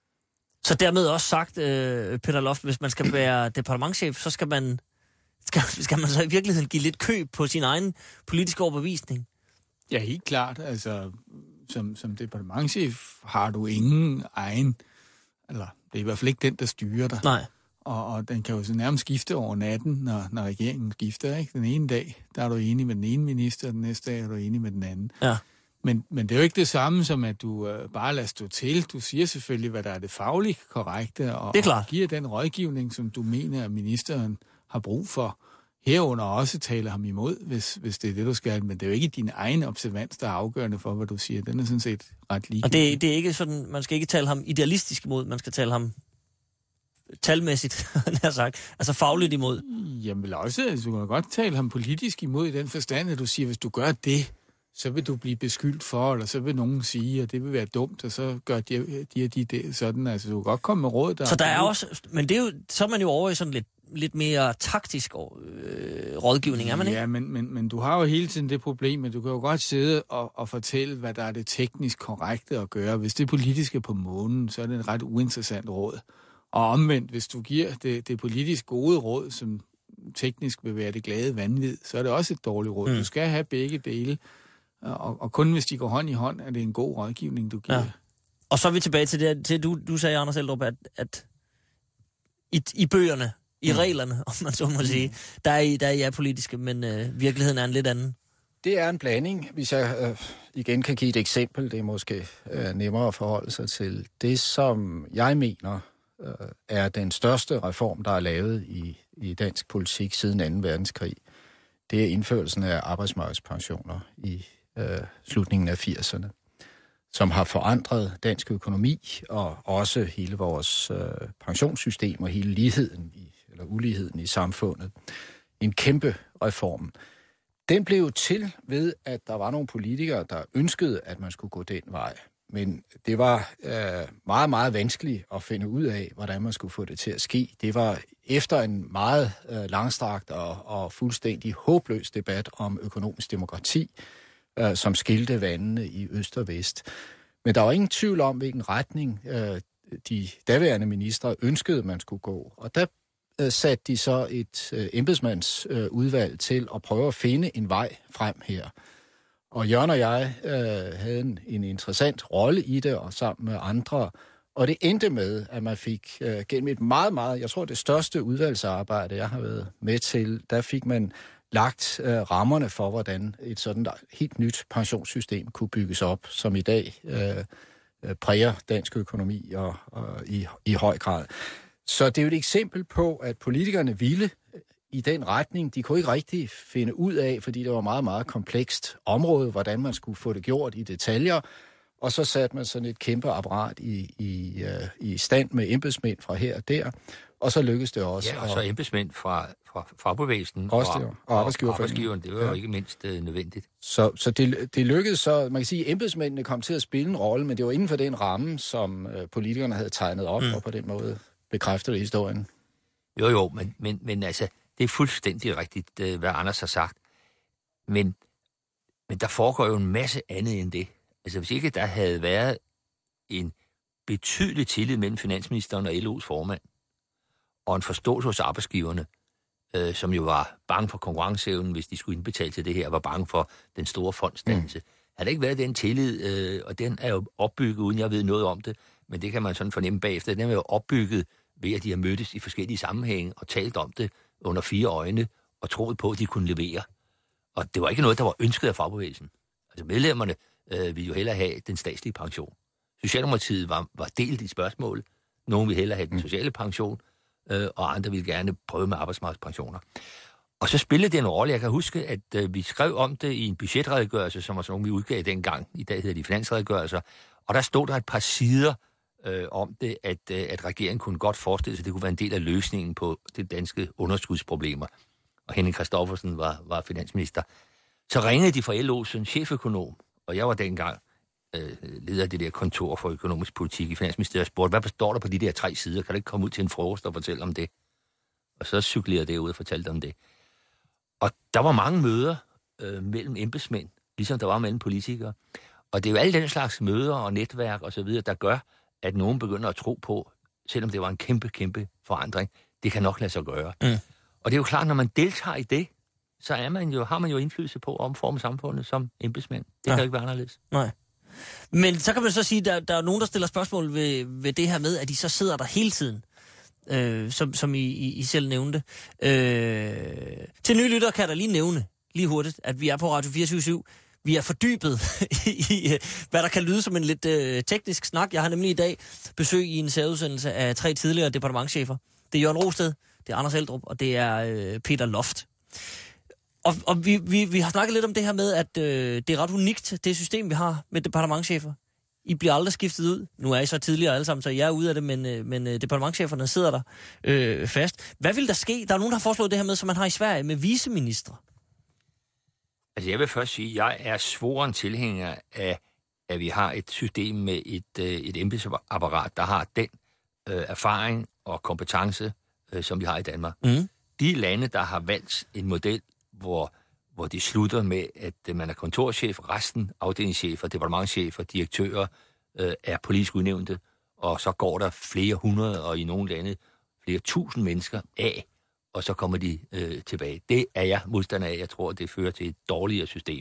Så dermed også sagt, øh, Peter Loft, hvis man skal være departementschef, så skal man, skal, skal man så i virkeligheden give lidt køb på sin egen politiske overbevisning? Ja, helt klart. Altså, som, som departementschef har du ingen egen, eller det er i hvert fald ikke den, der styrer dig. Nej. Og, og den kan jo så nærmest skifte over natten, når, når regeringen skifter, ikke? Den ene dag, der er du enig med den ene minister, den næste dag er du enig med den anden. Ja. Men, men det er jo ikke det samme som, at du øh, bare lader stå til. Du siger selvfølgelig, hvad der er det fagligt korrekte, og, og giver den rådgivning, som du mener, at ministeren har brug for. Herunder også taler ham imod, hvis, hvis det er det, du skal. Men det er jo ikke din egen observans, der er afgørende for, hvad du siger. Den er sådan set ret ligegyldig. Og det, det er ikke sådan, man skal ikke tale ham idealistisk imod, man skal tale ham talmæssigt, nær sagt. Altså fagligt imod. Jamen vel også, altså, du kan godt tale ham politisk imod i den forstand, at du siger, hvis du gør det, så vil du blive beskyldt for, eller så vil nogen sige, at det vil være dumt, og så gør de, de, de det sådan. Altså, du kan godt komme med råd, der... Så der er også... Men det er jo, så er man jo over i sådan lidt, lidt mere taktisk øh, rådgivning, er man ikke? Ja, men, men, men du har jo hele tiden det problem, at du kan jo godt sidde og, og fortælle, hvad der er det teknisk korrekte at gøre. Hvis det er politiske på månen, så er det en ret uinteressant råd. Og omvendt, hvis du giver det, det politisk gode råd, som teknisk vil være det glade vanvid, så er det også et dårligt råd. Mm. Du skal have begge dele, og, og kun hvis de går hånd i hånd, er det en god rådgivning, du giver. Ja. Og så er vi tilbage til det, til du, du sagde, Anders Eldrup, at, at i, i bøgerne, i mm. reglerne, om man så må mm. sige, der er I, der er I er politiske, men øh, virkeligheden er en lidt anden. Det er en blanding. Hvis jeg øh, igen kan give et eksempel, det er måske øh, nemmere at forholde sig til. Det, som jeg mener, øh, er den største reform, der er lavet i, i dansk politik siden anden verdenskrig, det er indførelsen af arbejdsmarkedspensioner i øh, slutningen af firserne. som har forandret dansk økonomi og også hele vores øh, pensionssystem og hele ligheden i, eller uligheden i samfundet. En kæmpe reform. Den blev til ved, at der var nogle politikere, der ønskede, at man skulle gå den vej. Men det var øh, meget, meget vanskeligt at finde ud af, hvordan man skulle få det til at ske. Det var efter en meget øh, langstrakt og, og fuldstændig håbløs debat om økonomisk demokrati, øh, som skilte vandene i øst og vest. Men der var ingen tvivl om, hvilken retning øh, de daværende ministre ønskede, man skulle gå. Og der øh, satte de så et øh, embedsmandsudvalg øh, til at prøve at finde en vej frem her. Og Jørgen og jeg øh, havde en, en interessant rolle i det, og sammen med andre. Og det endte med, at man fik øh, gennem et meget, meget, jeg tror det største udvalgsarbejde, jeg har været med til, der fik man lagt øh, rammerne for, hvordan et sådan der, helt nyt pensionssystem kunne bygges op, som i dag øh, præger dansk økonomi og, og i, i høj grad. Så det er jo et eksempel på, at politikerne ville i den retning. De kunne ikke rigtig finde ud af, fordi det var meget, meget komplekst område, hvordan man skulle få det gjort i detaljer. Og så satte man sådan et kæmpe apparat i, i, uh, i stand med embedsmænd fra her og der. Og så lykkedes det også. Ja, og så embedsmænd fra, fra fagbevægelsen og, og, og arbejdsgiverforeningen. arbejdsgiveren. Det var jo ja. ikke mindst uh, nødvendigt. Så, så det, det lykkedes så, man kan sige, at embedsmændene kom til at spille en rolle, men det var inden for den ramme, som uh, politikerne havde tegnet op, mm. og på den måde bekræfter det historien. Jo, jo, men, men, men altså, det er fuldstændig rigtigt, hvad Anders har sagt. Men, men der foregår jo en masse andet end det. Altså, hvis ikke der havde været en betydelig tillid mellem finansministeren og L O's formand, og en forståelse hos arbejdsgiverne, øh, som jo var bange for konkurrenceevnen, hvis de skulle indbetale til det her, var bange for den store fondsdannelse. Mm. Havde der ikke været den tillid, øh, og den er jo opbygget, uden jeg ved noget om det, men det kan man sådan fornemme bagefter, den er jo opbygget ved, at de har mødtes i forskellige sammenhænge og talt om det under fire øjne, og troet på, at de kunne levere. Og det var ikke noget, der var ønsket af fagbevægelsen. Altså medlemmerne øh, ville jo hellere have den statslige pension. Socialdemokratiet var, var delt i spørgsmålet. Nogle ville hellere have den sociale pension, øh, og andre ville gerne prøve med arbejdsmarkedspensioner. Og så spillede det en rolle. Jeg kan huske, at øh, vi skrev om det i en budgetredegørelse, som var sådan nogle, vi udgav dengang. I dag hedder de finansredegørelser. Og der stod der et par sider øh, om det, at, øh, at regeringen kunne godt forestille sig, at det kunne være en del af løsningen på det danske underskudsproblemer. Og Henning Christoffersen var, var finansminister. Så ringede de fra L O's cheføkonom, og jeg var dengang øh, leder af det der kontor for økonomisk politik i Finansministeriet, og spurgte, hvad består der på de der tre sider? Kan du ikke komme ud til en frokost og fortælle om det? Og så cyklerede det ud og fortalte om det. Og der var mange møder øh, mellem embedsmænd, ligesom der var mellem politikere. Og det er jo alle den slags møder og netværk og så videre, der gør, at nogen begynder at tro på, selvom det var en kæmpe, kæmpe forandring, det kan nok lade sig gøre. Mm. Og det er jo klart, når man deltager i det, så er man jo, har man jo indflydelse på at omforme samfundet som embedsmænd. Det ja. kan jo ikke være anderledes. Nej. Men så kan man så sige, at der, der er nogen, der stiller spørgsmål ved, ved det her med, at de så sidder der hele tiden, øh, som, som I, I, I selv nævnte. Øh, til nye lyttere kan jeg da lige nævne, lige hurtigt, at vi er på Radio fireogtyve syv. Vi er fordybet i, hvad der kan lyde som en lidt øh, teknisk snak. Jeg har nemlig i dag besøg i en særudsendelse af tre tidligere departementschefer. Det er Jørgen Rosted, det er Anders Eldrup, og det er øh, Peter Loft. Og, og vi, vi, vi har snakket lidt om det her med, at øh, det er ret unikt, det system, vi har med departementschefer. I bliver aldrig skiftet ud. Nu er I så tidligere alle sammen, så jeg er ude af det, men, øh, men departementcheferne sidder der øh, fast. Hvad vil der ske? Der er nogen, der har foreslået det her med, som man har i Sverige, med viceministre. Altså jeg vil først sige, at jeg er svoren tilhænger af, at vi har et system med et, øh, et embedsapparat, der har den øh, erfaring og kompetence, øh, som vi har i Danmark. Mm. De lande, der har valgt en model, hvor, hvor de slutter med, at man er kontorchef, resten afdelingschefer, departementschefer, direktører øh, er politisk udnævnte, og så går der flere hundrede, og i nogle lande flere tusind mennesker af, og så kommer de øh, tilbage. Det er jeg modstander af. Jeg tror, det fører til et dårligere system.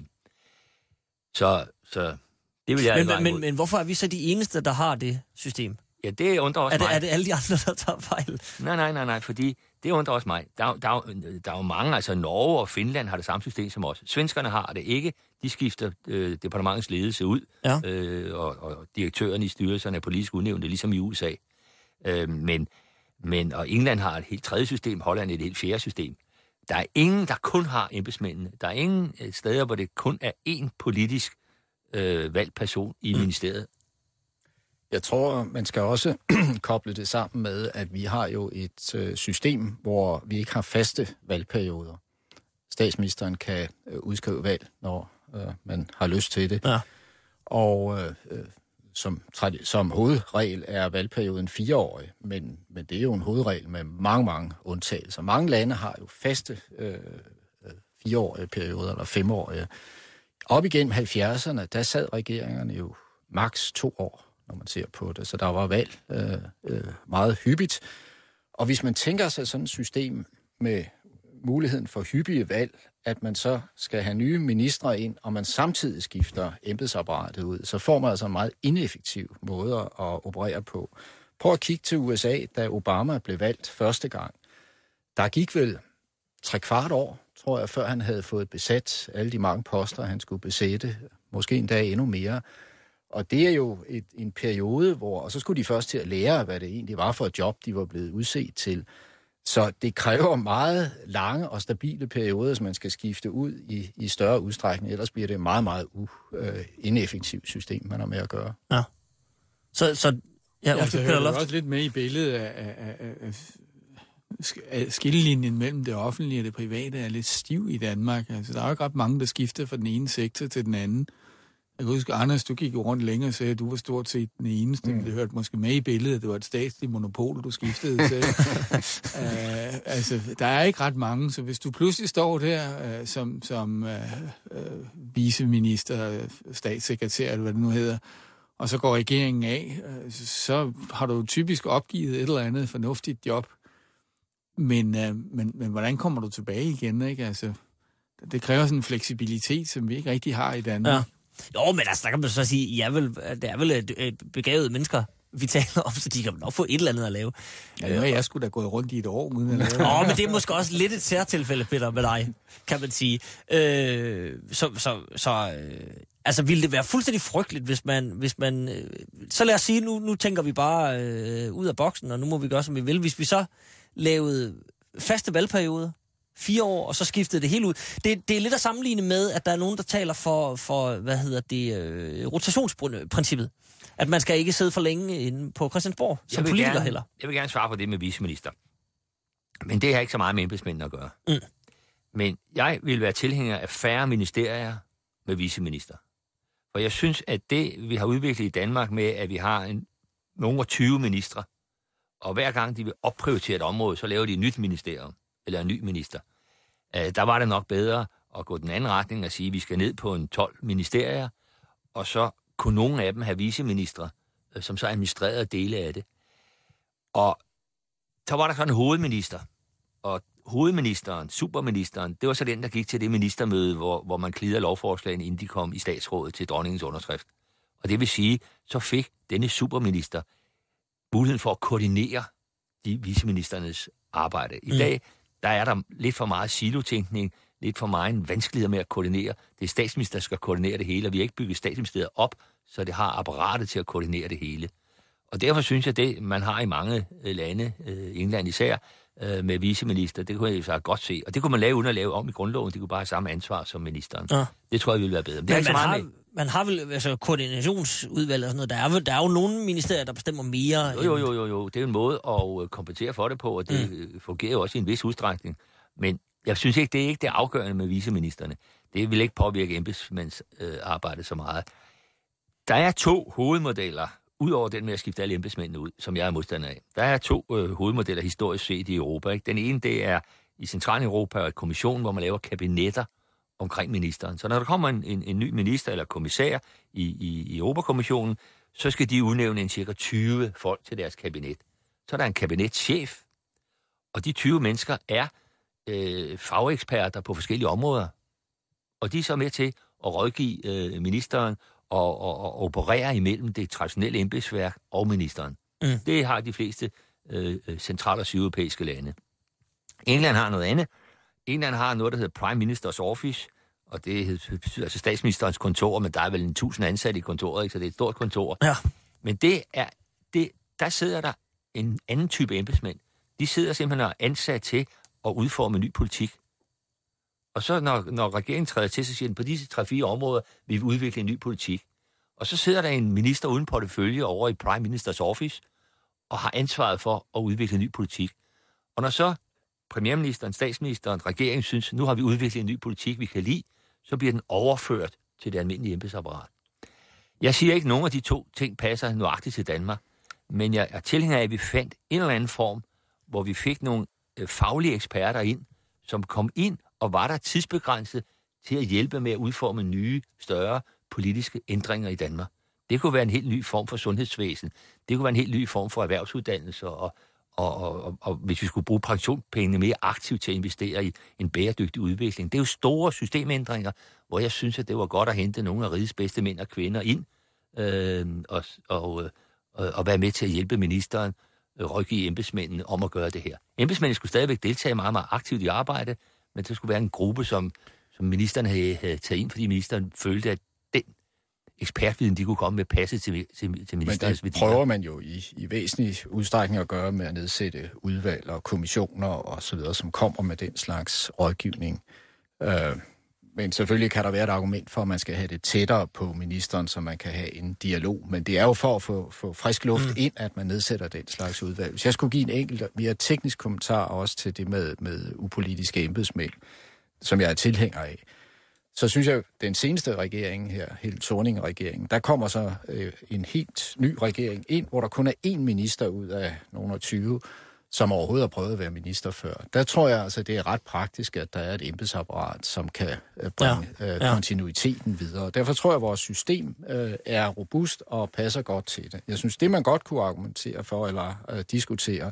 Så, så det vil jeg... Men, men, men hvorfor er vi så de eneste, der har det system? Ja, det undrer også er det, mig. Er det alle de andre, der tager fejl? Nej, nej, nej, nej, fordi det undrer også mig. Der, der, der er jo mange, altså Norge og Finland har det samme system som os. Svenskerne har det ikke. De skifter øh, departementets ledelse ud, ja. øh, og, og direktøren i styrelserne er politisk udnævnte, ligesom i U S A. Øh, men, men, og England har et helt tredje system, Holland et helt fjerde system. Der er ingen, der kun har embedsmændene. Der er ingen steder, hvor det kun er én politisk øh, valgt person i mm. ministeriet. Jeg tror, man skal også koble det sammen med, at vi har jo et øh, system, hvor vi ikke har faste valgperioder. Statsministeren kan øh, udskrive valg, når øh, man har lyst til det. Ja. Og øh, som, som hovedregel er valgperioden fireårig, men, men det er jo en hovedregel med mange, mange undtagelser. Mange lande har jo faste øh, fireårige perioder, eller femårige. Op igennem halvfjerdserne, der sad regeringerne jo maks to år, når man ser på det. Så der var valg øh, øh, meget hyppigt. Og hvis man tænker sig sådan et system med muligheden for hyppige valg, at man så skal have nye ministre ind, og man samtidig skifter embedsapparatet ud, så får man altså en meget ineffektiv måde at operere på. Prøv at kigge til U S A, da Obama blev valgt første gang. Der gik vel tre kvart år, tror jeg, før han havde fået besat alle de mange poster, han skulle besætte. Måske endda endnu mere. Og det er jo et, en periode, hvor... Og så skulle de først til at lære, hvad det egentlig var for et job, de var blevet udset til. Så det kræver meget lange og stabile perioder, som man skal skifte ud i, i større udstrækning. Ellers bliver det et meget, meget uh, ineffektivt system, man har med at gøre. Ja. Så... så ja, ja, så hører det også lidt med i billedet af... af, af, af skillelinjen mellem det offentlige og det private er lidt stiv i Danmark. Altså, der er jo ikke ret mange, der skifter fra den ene sektor til den anden. Jeg kan huske, Anders, du gik rundt længere og sagde, at du var stort set den eneste. Mm. Det hørte måske med i billedet. Det var et statsligt monopol, du skiftede til. uh, altså, der er ikke ret mange, så hvis du pludselig står der uh, som, som uh, uh, viceminister, statssekretær, eller hvad det nu hedder, og så går regeringen af, uh, så har du typisk opgivet et eller andet fornuftigt job. Men, uh, men, men hvordan kommer du tilbage igen, ikke? Altså, det kræver sådan en fleksibilitet, som vi ikke rigtig har i Danmark. Ja. Jo, men altså, der kan man så sige, ja, vel, det er vel et, et begavet mennesker, vi taler om, så de kan nok få et eller andet at lave. Ja, nu er jeg sgu da gået rundt i et år uden at lave. Åh, men det er måske også lidt et særtilfælde, Peter, med dig, kan man sige. Øh, så, så, så øh, altså, ville det være fuldstændig frygteligt, hvis man, hvis man øh, så lad os sige, nu, nu tænker vi bare øh, ud af boksen, og nu må vi gøre, som vi vil. Hvis vi så lavede faste valgperioder, fire år, og så skiftede det hele ud. Det, det er lidt at sammenligne med, at der er nogen, der taler for, for hvad hedder det, øh, rotationsprincippet. At man skal ikke sidde for længe inde på Christiansborg, som politiker gerne, heller. Jeg vil gerne svare på det med viceminister. Men det har ikke så meget med embedsmændene at gøre. Mm. Men jeg vil være tilhænger af færre ministerier med viceminister. For jeg synes, at det, vi har udviklet i Danmark med, at vi har en, nogle af tyve ministre, og hver gang de vil opprioritere et område, så laver de et nyt ministerium, eller en ny minister. Uh, der var det nok bedre at gå den anden retning og sige, at vi skal ned på en tolv ministerier, og så kunne nogle af dem have viceministre, uh, som så administrerede dele af det. Og så var der sådan en hovedminister, og hovedministeren, superministeren, det var så den, der gik til det ministermøde, hvor, hvor man klidrede lovforslagene, inden de kom i statsrådet til dronningens underskrift. Og det vil sige, så fik denne superminister muligheden for at koordinere de viceministernes arbejde. I mm. dag, der er der lidt for meget silotænkning, lidt for meget vanskeligheder med at koordinere. Det er statsminister, der skal koordinere det hele, og vi har ikke bygget statsministeriet op, så det har apparatet til at koordinere det hele. Og derfor synes jeg, det man har i mange lande, England især, med viceminister, det kunne jeg så godt se. Og det kunne man lave uden at lave om i grundloven. Det kunne bare have samme ansvar som ministeren. Ja. Det tror jeg ville være bedre. Men det er ikke så meget har, med. Man har vel altså, koordinationsudvalg og sådan noget. Der er, der er jo nogle ministerier, der bestemmer mere. Jo, jo, jo, jo, jo. Det er en måde at kompensere for det på, og det mm. fungerer jo også i en vis udstrækning. Men jeg synes ikke, det er ikke det afgørende med viceministerne. Det vil ikke påvirke embedsmandsarbejdet øh, så meget. Der er to hovedmodeller, udover den med at skifte alle embedsmændene ud, som jeg er modstander af. Der er to øh, hovedmodeller historisk set i Europa. Ikke? Den ene, det er i Centraleuropa og et kommission, hvor man laver kabinetter omkring ministeren. Så når der kommer en, en, en ny minister eller kommissær i, i, i Europakommissionen, så skal de udnævne en cirka tyve folk til deres kabinet. Så er der en kabinetschef, og de tyve mennesker er øh, fageksperter på forskellige områder. Og de er så med til at rådgive øh, ministeren og, og, og operere imellem det traditionelle embedsværk og ministeren. Mm. Det har de fleste øh, central- og sydeuropæiske lande. England har noget andet. England har noget, der hedder Prime Minister's Office, og det betyder altså statsministerens kontor, men der er vel en tusind ansatte i kontoret, ikke? Så det er et stort kontor. Ja. Men det er, det, der sidder der en anden type embedsmænd. De sidder simpelthen og er ansat til at udforme ny politik. Og så når, når regeringen træder til, så siger den, på disse tre-fire områder vil vi udvikle en ny politik. Og så sidder der en minister uden portefølje over i Prime Ministers Office, og har ansvaret for at udvikle en ny politik. Og når så premierministeren, statsministeren, regeringen synes, nu har vi udviklet en ny politik, vi kan lide, så bliver den overført til det almindelige embedsapparat. Jeg siger ikke, at nogen af de to ting passer nøjagtigt til Danmark, men jeg er tilhænger af, at vi fandt en eller anden form, hvor vi fik nogle øh, faglige eksperter ind, som kom ind og var der tidsbegrænset til at hjælpe med at udforme nye, større politiske ændringer i Danmark. Det kunne være en helt ny form for sundhedsvæsen. Det kunne være en helt ny form for erhvervsuddannelse, og, og, og, og, og hvis vi skulle bruge pensionspengene mere aktivt til at investere i en bæredygtig udvikling. Det er jo store systemændringer, hvor jeg synes, at det var godt at hente nogle af rigets bedste mænd og kvinder ind, øh, og, og, og, og være med til at hjælpe ministeren, øh, rådgive embedsmændene om at gøre det her. Embedsmændene skulle stadigvæk deltage meget, meget aktivt i arbejde, men det skulle være en gruppe, som, som ministeren havde, havde taget ind, fordi ministeren følte, at den ekspertviden, de kunne komme med passe til, til, til ministerens værdier. Men det prøver man jo i, i væsentlig udstrækning at gøre med at nedsætte udvalg og kommissioner og så videre, som kommer med den slags rådgivning. Øh, men selvfølgelig kan der være et argument for, at man skal have det tættere på ministeren, så man kan have en dialog. Men det er jo for at få, få frisk luft mm. ind, at man nedsætter den slags udvalg. Hvis jeg skulle give en enkelt, mere teknisk kommentar også til det med, med upolitiske embedsmænd, som jeg er tilhænger af, så synes jeg, at den seneste regering her, hele Thorning-regeringen, der kommer så øh, en helt ny regering ind, hvor der kun er én minister ud af nogle af tyve, som overhovedet har prøvet at være minister før. Der tror jeg altså, det er ret praktisk, at der er et embedsapparat, som kan øh, bringe ja, ja. Øh, kontinuiteten videre. Derfor tror jeg, at vores system øh, er robust og passer godt til det. Jeg synes, det man godt kunne argumentere for eller øh, diskutere,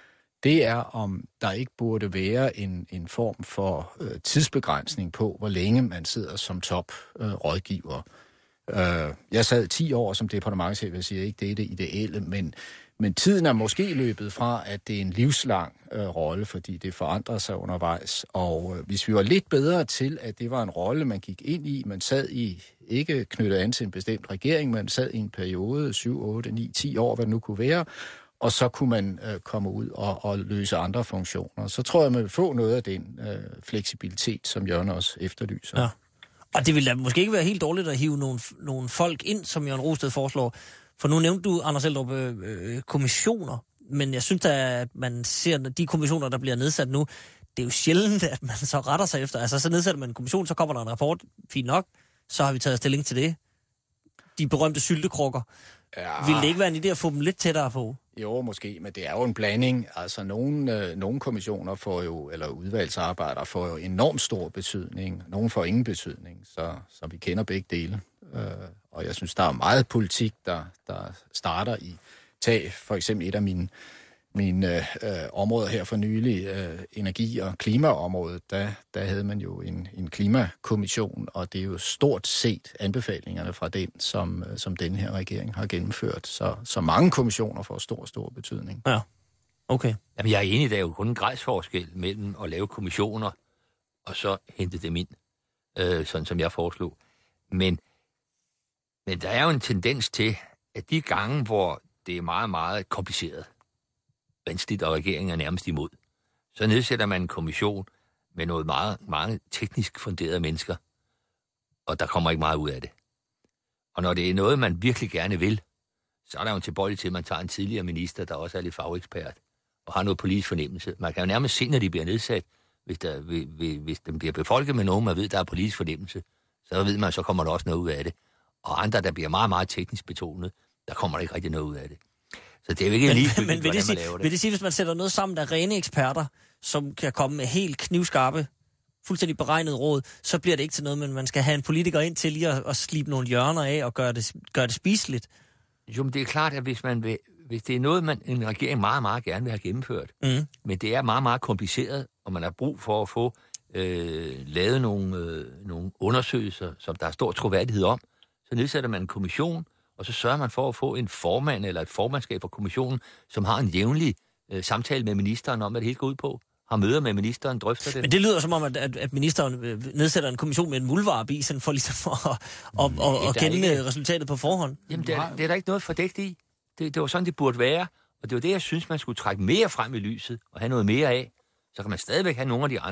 det er, om der ikke burde være en, en form for øh, tidsbegrænsning på, hvor længe man sidder som top-rådgiver. Øh, øh, jeg sad ti år som departementschef, jeg siger ikke, det er det ideelle, men, men tiden er måske løbet fra, at det er en livslang øh, rolle, fordi det forandrer sig undervejs. Og øh, hvis vi var lidt bedre til, at det var en rolle, man gik ind i, man sad i, ikke knyttet an til en bestemt regering, man sad i en periode, syv, otte, ni, ti år, hvad det nu kunne være, og så kunne man øh, komme ud og, og løse andre funktioner. Så tror jeg, man vil få noget af den øh, fleksibilitet, som Jørgen også efterlyser. Ja. Og det ville da måske ikke være helt dårligt at hive nogle, nogle folk ind, som Jørgen Rosted foreslår. For nu nævnte du, Anders Eldrup, øh, kommissioner. Men jeg synes da, at man ser, de kommissioner, der bliver nedsat nu, det er jo sjældent, at man så retter sig efter. Altså, så nedsætter man en kommission, så kommer der en rapport. Fint nok, så har vi taget stilling til det. De berømte syltekrukker. Ja. Vil det ikke være en idé at få dem lidt tættere på? Jo, måske, men det er jo en blanding. Altså, nogle, øh, nogle kommissioner får jo, eller udvalgsarbejder får jo enormt stor betydning. Nogle får ingen betydning, så, så vi kender begge dele. Øh, og jeg synes, der er meget politik, der, der starter i tag. For eksempel et af mine, mine øh, områder her for nylig, øh, energi- og klimaområdet, der, der havde man jo en, en klimakommission, og det er jo stort set anbefalingerne fra den, som, som den her regering har gennemført. Så, så mange kommissioner får stor, stor betydning. Ja, okay. Jamen, jeg er enig, der er jo kun en gradsforskel mellem at lave kommissioner, og så hente dem ind, øh, sådan som jeg foreslog. Men, men der er jo en tendens til, at de gange, hvor det er meget, meget kompliceret, vanskeligt, og regeringen er nærmest imod, så nedsætter man en kommission med noget meget, mange teknisk funderede mennesker, og der kommer ikke meget ud af det. Og når det er noget, man virkelig gerne vil, så er der jo en tilbøjelig til, at man tager en tidligere minister, der også er lidt fagekspert, og har noget politisk fornemmelse. Man kan jo nærmest se, når de bliver nedsat, hvis, der, hvis den bliver befolket med nogen, man ved, der er politisk fornemmelse, så ved man, så kommer der også noget ud af det. Og andre, der bliver meget, meget teknisk betonet, der kommer der ikke rigtig noget ud af det. Så det er jo ikke lige men, men vil det, sige, det. vil det sige, hvis man sætter noget sammen af rene eksperter, som kan komme med helt knivskarpe, fuldstændig beregnet råd, så bliver det ikke til noget, men man skal have en politiker ind til lige at, at slibe nogle hjørner af og gøre det, gøre det spiseligt. Jo, men det er klart, at hvis, man vil, hvis det er noget, man en regering meget, meget gerne vil have gennemført, mm. men det er meget, meget kompliceret, og man har brug for at få øh, lavet nogle, øh, nogle undersøgelser, som der er stor troværdighed om, så nedsætter man en kommission, og så sørger man for at få en formand eller et formandskab for kommissionen, som har en jævnlig øh, samtale med ministeren om, hvad det hele går ud på. Har møder med ministeren, drøfter det. Men det lyder som om, at, at, at ministeren nedsætter en kommission med en muldvarp i, sådan for ligesom at, at, at, at kende ikke resultatet på forhånd. Jamen, det er, det er der ikke noget fordækt i. Det, det var sådan, det burde være. Og det var det, jeg synes, man skulle trække mere frem i lyset og have noget mere af. Så kan man stadigvæk have nogle af de andre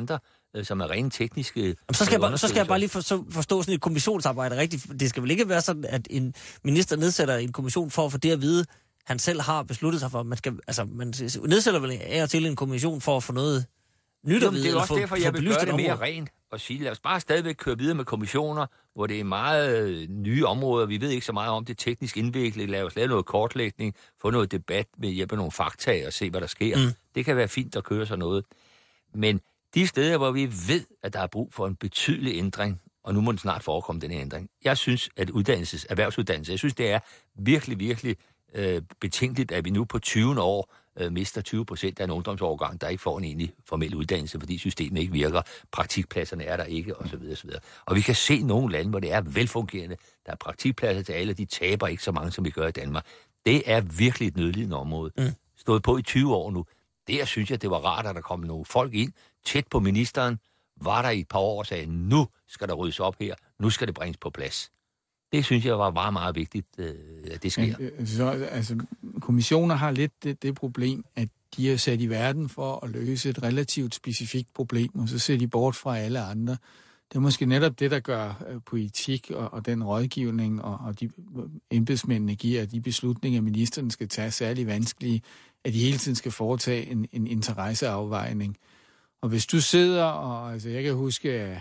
øh, som er rent tekniske. Jamen, så, skal jeg bare, så skal jeg bare lige forstå, forstå sådan et kommissionsarbejde rigtigt. Det skal vel ikke være sådan, at en minister nedsætter en kommission for at få det at vide, han selv har besluttet sig for. Man, skal, altså, man nedsætter vel af og til en kommission for at få noget nyt at vide. Det er også få, derfor, jeg vil gøre det mere område. rent og sige, lad os bare stadigvæk køre videre med kommissioner, hvor det er meget øh, nye områder. Vi ved ikke så meget om det teknisk indviklet. Lad os lave noget kortlægning, få noget debat med hjælp af nogle fakta og se, hvad der sker. Mm. Det kan være fint at køre sådan noget. Men de steder, hvor vi ved, at der er brug for en betydelig ændring, og nu må den snart forekomme, den her ændring. Jeg synes, at uddannelses, erhvervsuddannelse, jeg synes, det er virkelig, virkelig øh, betænkeligt, at vi nu på tyve år øh, mister tyve procent af en ungdomsårgang, der ikke får en egentlig formel uddannelse, fordi systemet ikke virker, praktikpladserne er der ikke, osv. osv. Og vi kan se nogle lande, hvor det er velfungerende. Der er praktikpladser til alle, de taber ikke så mange, som vi gør i Danmark. Det er virkelig et nødlidende område. Mm. Stået på i tyve år nu. Der synes jeg, det var rart, at der kom nogle folk ind, tæt på ministeren, var der i et par år og sagde, nu skal der ryddes op her, nu skal det bringes på plads. Det synes jeg var meget, meget vigtigt, at det sker. Men, så, altså, kommissioner har lidt det, det problem, at de er sat i verden for at løse et relativt specifikt problem, og så ser de bort fra alle andre. Det er måske netop det, der gør politik og, og den rådgivning, og, og de embedsmændene giver, at de beslutninger, ministeren skal tage, særlig vanskelige, at de hele tiden skal foretage en, en interesseafvejning. Og hvis du sidder, og altså, jeg kan huske, at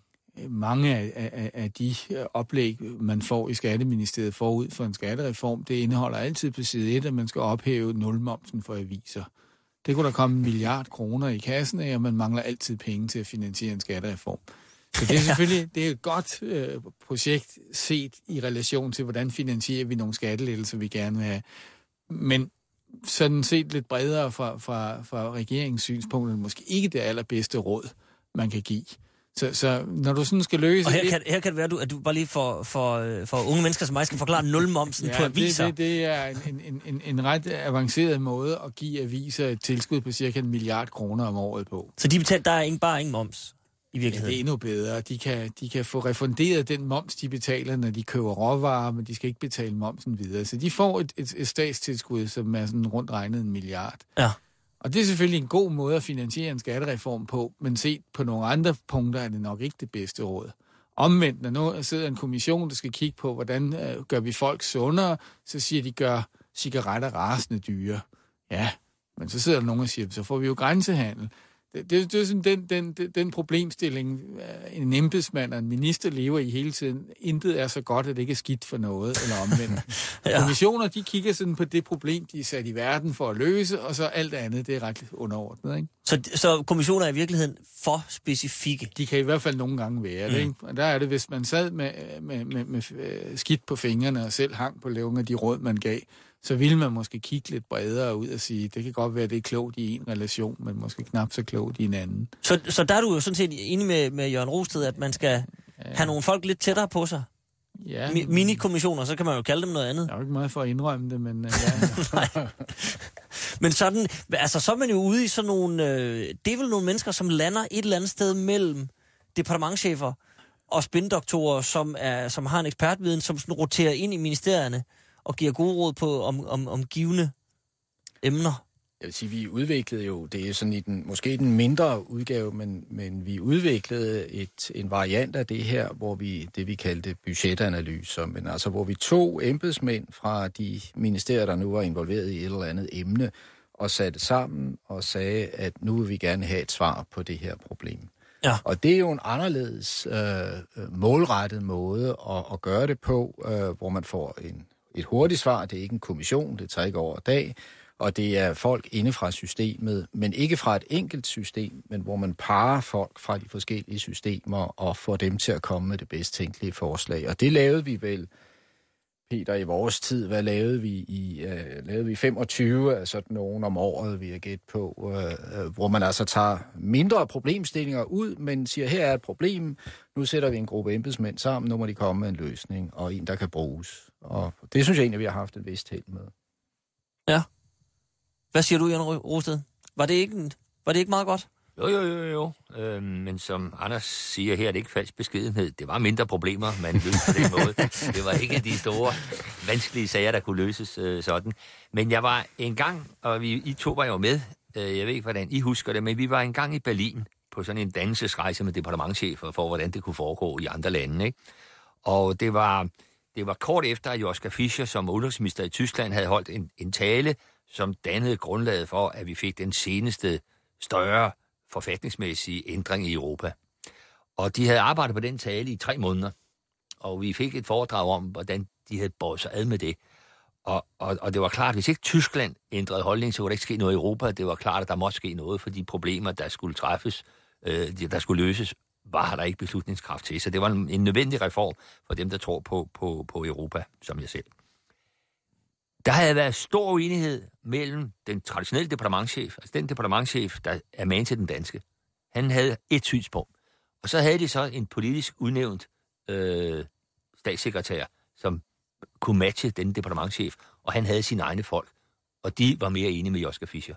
mange af, af, af de oplæg, man får i Skatteministeriet forud for en skattereform, det indeholder altid på side et, at man skal ophæve nulmomsen for aviser. Det kunne der komme en milliard kroner i kassen af, og man mangler altid penge til at finansiere en skattereform. Så det er selvfølgelig det er et godt øh, projekt set i relation til, hvordan finansierer vi nogle skattelettelser, vi gerne vil have. Men sådan set lidt bredere fra, fra, fra regeringens synspunkt, måske ikke det allerbedste råd, man kan give. Så, så når du sådan skal løse... Og her kan, her kan det være, at du, at du bare lige for, for, for unge mennesker som mig skal forklare nulmomsen ja, på aviser. Det, det, det er en, en, en, en ret avanceret måde at give aviser et tilskud på cirka en milliard kroner om året på. Så de betaler, der er ikke bare ingen moms i virkeligheden? Ja, det er endnu bedre. De kan, de kan få refunderet den moms, de betaler, når de køber råvarer, men de skal ikke betale momsen videre. Så de får et, et, et statstilskud, som er sådan rundt regnet en milliard. Ja. Og det er selvfølgelig en god måde at finansiere en skattereform på, men set på nogle andre punkter er det nok ikke det bedste råd. Omvendt, når nu sidder en kommission, der skal kigge på, hvordan øh, gør vi folk sundere, så siger de, gør cigaretter rasende dyre. Ja, men så sidder der nogen og siger, så får vi jo grænsehandel. Det, det, det er sådan den, den, den problemstilling, en embedsmand og en minister lever i hele tiden. Intet er så godt, at det ikke er skidt for noget, eller omvendt. ja. Kommissioner, de kigger sådan på det problem, de er sat i verden for at løse, og så alt andet, det er ret underordnet, ikke? Så, så kommissioner er i virkeligheden for specifikke? De kan i hvert fald nogle gange være mm. det, ikke? Og der er det, hvis man sad med, med, med, med skidt på fingrene og selv hang på levende af de råd, man gav, så ville man måske kigge lidt bredere ud og sige, det kan godt være, at det er klogt i en relation, men måske knap så klogt i en anden. Så, så der er du jo sådan set enig med, med Jørgen Roosted, at man skal ja. have nogle folk lidt tættere på sig? Ja. Mi- minikommissioner, så kan man jo kalde dem noget andet. Der er jo ikke meget for at indrømme det, men... Ja. Nej. Men sådan, altså så er man jo ude i sådan nogle... Øh, det er vel nogle mennesker, som lander et eller andet sted mellem departementschefer og spindoktorer, som, er, som har en ekspertviden, som sådan roterer ind i ministerierne og giver gode råd på om, om, om givende emner. Jeg vil sige, vi udviklede jo, det er sådan i den, måske den mindre udgave, men, men vi udviklede et, en variant af det her, hvor vi, det vi kaldte budgetanalyser, men altså hvor vi tog embedsmænd fra de ministerier, der nu var involveret i et eller andet emne, og satte sammen og sagde, at nu vil vi gerne have et svar på det her problem. Ja. Og det er jo en anderledes øh, målrettet måde at, at gøre det på, øh, hvor man får en, et hurtigt svar. Det er ikke en kommission, det tager ikke over dag, og det er folk inde fra systemet, men ikke fra et enkelt system, men hvor man parer folk fra de forskellige systemer og får dem til at komme med det bedst tænkelige forslag. Og det lavede vi vel, Peter, i vores tid. Hvad lavede vi i? Uh, lavede vi femogtyve af sådan nogen om året, vi har gæt på, uh, hvor man altså tager mindre problemstillinger ud, men siger, her er et problem, nu sætter vi en gruppe embedsmænd sammen, nu må de komme med en løsning, og en, der kan bruges. Og det synes jeg egentlig, vi har haft et vist held med. Ja. Hvad siger du, Jørgen Roosted? Var det ikke, var det ikke meget godt? Jo, jo, jo, jo. Øhm, men som Anders siger her, er det ikke falsk beskedenhed. Det var mindre problemer, man løste på den måde. Det var ikke de store, vanskelige sager, der kunne løses øh, sådan. Men jeg var en gang, og vi, I to var jo med, øh, jeg ved ikke, hvordan I husker det, men vi var en gang i Berlin på sådan en dannelsesrejse med departementschefer for, hvordan det kunne foregå i andre lande, ikke? Og det var, det var kort efter, at Joschka Fischer som udenrigsminister i Tyskland havde holdt en, en tale, som dannede grundlaget for, at vi fik den seneste større forfatningsmæssige ændring i Europa. Og de havde arbejdet på den tale i tre måneder, og vi fik et foredrag om, hvordan de havde båret sig ad med det. Og, og, og det var klart, at hvis ikke Tyskland ændrede holdning, så kunne der ikke ske noget i Europa. Det var klart, at der måtte ske noget, for de problemer, der skulle træffes, øh, der skulle løses, var der ikke beslutningskraft til. Så det var en, en nødvendig reform for dem, der tror på, på, på Europa, som jeg selv. Der havde været stor uenighed mellem den traditionelle departementschef, altså den departementschef, der er man til den danske. Han havde et synspunkt. Og så havde de så en politisk udnævnt øh, statssekretær, som kunne matche den departementschef, og han havde sine egne folk. Og de var mere enige med Joschka Fischer.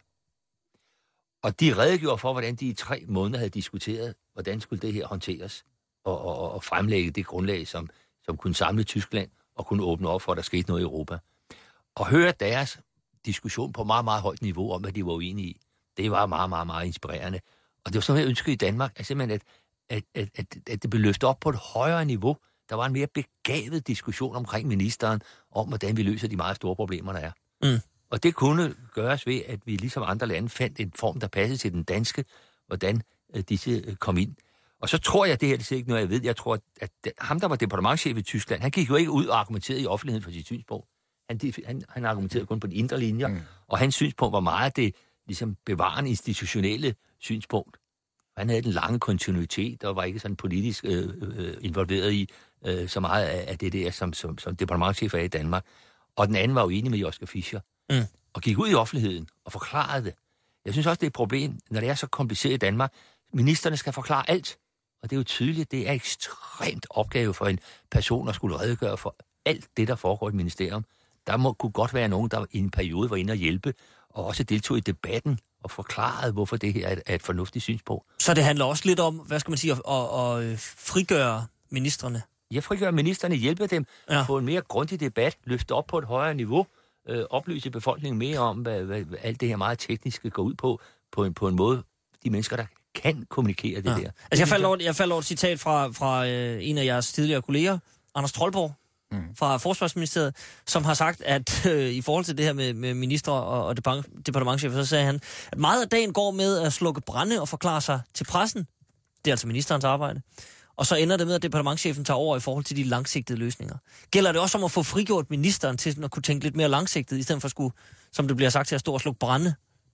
Og de redegjorde for, hvordan de i tre måneder havde diskuteret, hvordan skulle det her håndteres, og, og, og fremlægge det grundlag, som, som kunne samle Tyskland, og kunne åbne op for, at der skete noget i Europa. Og høre deres diskussion på meget, meget højt niveau om, hvad de var uenige i, det var meget, meget, meget inspirerende. Og det var sådan, jeg ønskede i Danmark, at simpelthen, at, at, at, at det blev løftet op på et højere niveau. Der var en mere begavet diskussion omkring ministeren, om hvordan vi løser de meget store problemer, der er. Mm. Og det kunne gøres ved, at vi ligesom andre lande fandt en form, der passede til den danske, hvordan øh, disse øh, kom ind. Og så tror jeg, det her det er ikke noget, jeg ved. Jeg tror, at ham, der var departementschef i Tyskland, han gik jo ikke ud og argumenterede i offentligheden for sit synspunkt. Han, han, han argumenterede kun på de indre linjer, mm. og hans synspunkt var meget det ligesom bevarende institutionelle synspunkt. Han havde den lange kontinuitet, og var ikke sådan politisk øh, øh, involveret i øh, så meget af, af det der, som, som, som departementschef er i Danmark. Og den anden var jo enig med Joschka Fischer, mm. og gik ud i offentligheden og forklarede det. Jeg synes også, det er et problem, når det er så kompliceret i Danmark. Ministerne skal forklare alt, og det er jo tydeligt, det er ekstremt opgave for en person at skulle redegøre for alt det, der foregår i et ministerium. Der må kunne godt være nogen, der i en periode var inde og hjælpe, og også deltog i debatten og forklarede, hvorfor det her er et fornuftigt synspunkt. Så det handler også lidt om, hvad skal man sige, at, at, at frigøre ministerne? Ja, frigøre ministerne, hjælpe dem ja. På en mere grundig debat, løfte op på et højere niveau, øh, oplyse befolkningen mere om, hvad, hvad, hvad alt det her meget tekniske går ud på, på en, på en måde, de mennesker, der kan kommunikere det ja. Der. Altså, jeg faldt over, jeg faldt over et citat fra, fra øh, en af jeres tidligere kolleger, Anders Troldborg, mm. fra Forsvarsministeriet, som har sagt, at øh, i forhold til det her med, med ministre og, og departementschefer, så sagde han, at meget af dagen går med at slukke brande og forklare sig til pressen. Det er altså ministerens arbejde. Og så ender det med, at departementschefen tager over i forhold til de langsigtede løsninger. Gælder det også om at få frigjort ministeren til at kunne tænke lidt mere langsigtet, i stedet for at skulle, som det bliver sagt, til at stå og slukke brande?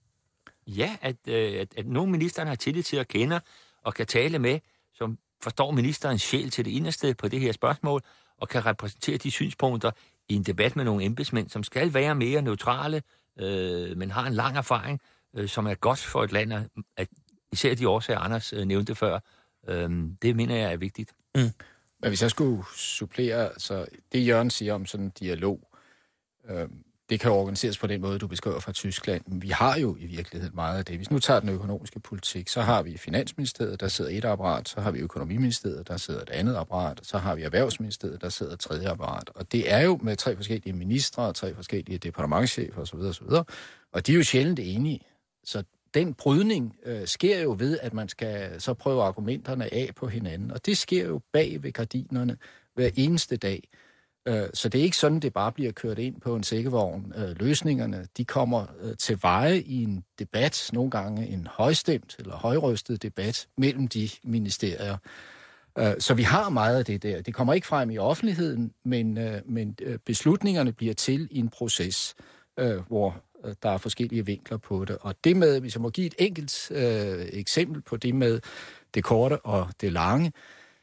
Ja, at, øh, at, at nogle ministeren har tillid til at kende og kan tale med, som forstår ministerens sjæl til det inderste på det her spørgsmål, og kan repræsentere de synspunkter i en debat med nogle embedsmænd, som skal være mere neutrale, øh, men har en lang erfaring, øh, som er godt for et land, at især de årsager, Anders øh, nævnte før, øh, det mener jeg er vigtigt. Mm. Men hvis jeg skulle supplere, så det Jørgen siger om sådan en dialog, øh, det kan organiseres på den måde, du beskriver fra Tyskland. Men vi har jo i virkeligheden meget af det. Hvis nu tager den økonomiske politik, så har vi Finansministeriet, der sidder et apparat, så har vi Økonomiministeriet, der sidder et andet apparat, så har vi Erhvervsministeriet, der sidder et tredje apparat. Og det er jo med tre forskellige ministre, tre forskellige departementschefer osv. osv. Og de er jo sjældent enige. Så den brydning øh, sker jo ved, at man skal så prøve argumenterne af på hinanden. Og det sker jo bag ved gardinerne hver eneste dag. Så det er ikke sådan, det bare bliver kørt ind på en sækkevogn. Løsningerne, de kommer til veje i en debat, nogle gange en højstemt eller højrøstet debat mellem de ministerier. Så vi har meget af det der. Det kommer ikke frem i offentligheden, men, men beslutningerne bliver til i en proces, hvor der er forskellige vinkler på det. Og det med, hvis jeg må give et enkelt øh, eksempel på det med det korte og det lange,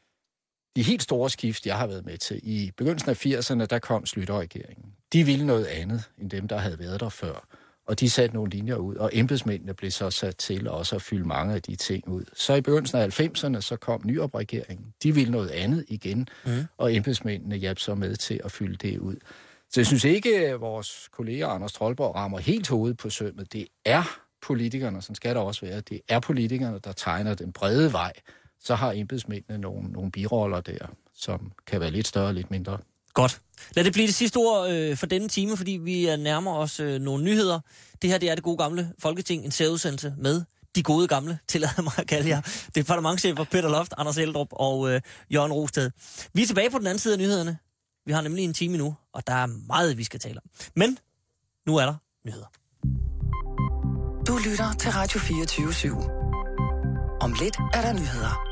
de helt store skift, jeg har været med til, i begyndelsen af firserne, der kom Schlüter-regeringen. De ville noget andet, end dem, der havde været der før. Og de satte nogle linjer ud, og embedsmændene blev så sat til også at fylde mange af de ting ud. Så i begyndelsen af halvfemserne, så kom Nyrup-regeringen. De ville noget andet igen, mm. og embedsmændene hjalp så med til at fylde det ud. Så jeg synes ikke, at vores kollega Anders Troldborg rammer helt hovedet på sømmet. Det er politikerne, som skal der også være. Det er politikerne, der tegner den brede vej. Så har embedsmændene nogle, nogle biroller der, som kan være lidt større og lidt mindre. Godt. Lad det blive det sidste ord øh, for denne time, fordi vi nærmer os øh, nogle nyheder. Det her, det er det gode gamle Folketing, en særudsendelse med de gode gamle, tillader mig at kalde jer. Departementschefer Peter Loft, Anders Eldrup og øh, Jørgen Rosted. Vi er tilbage på den anden side af nyhederne. Vi har nemlig en time nu, og der er meget, vi skal tale om. Men nu er der nyheder. Du lytter til Radio fireogtyve syv. Om lidt er der nyheder.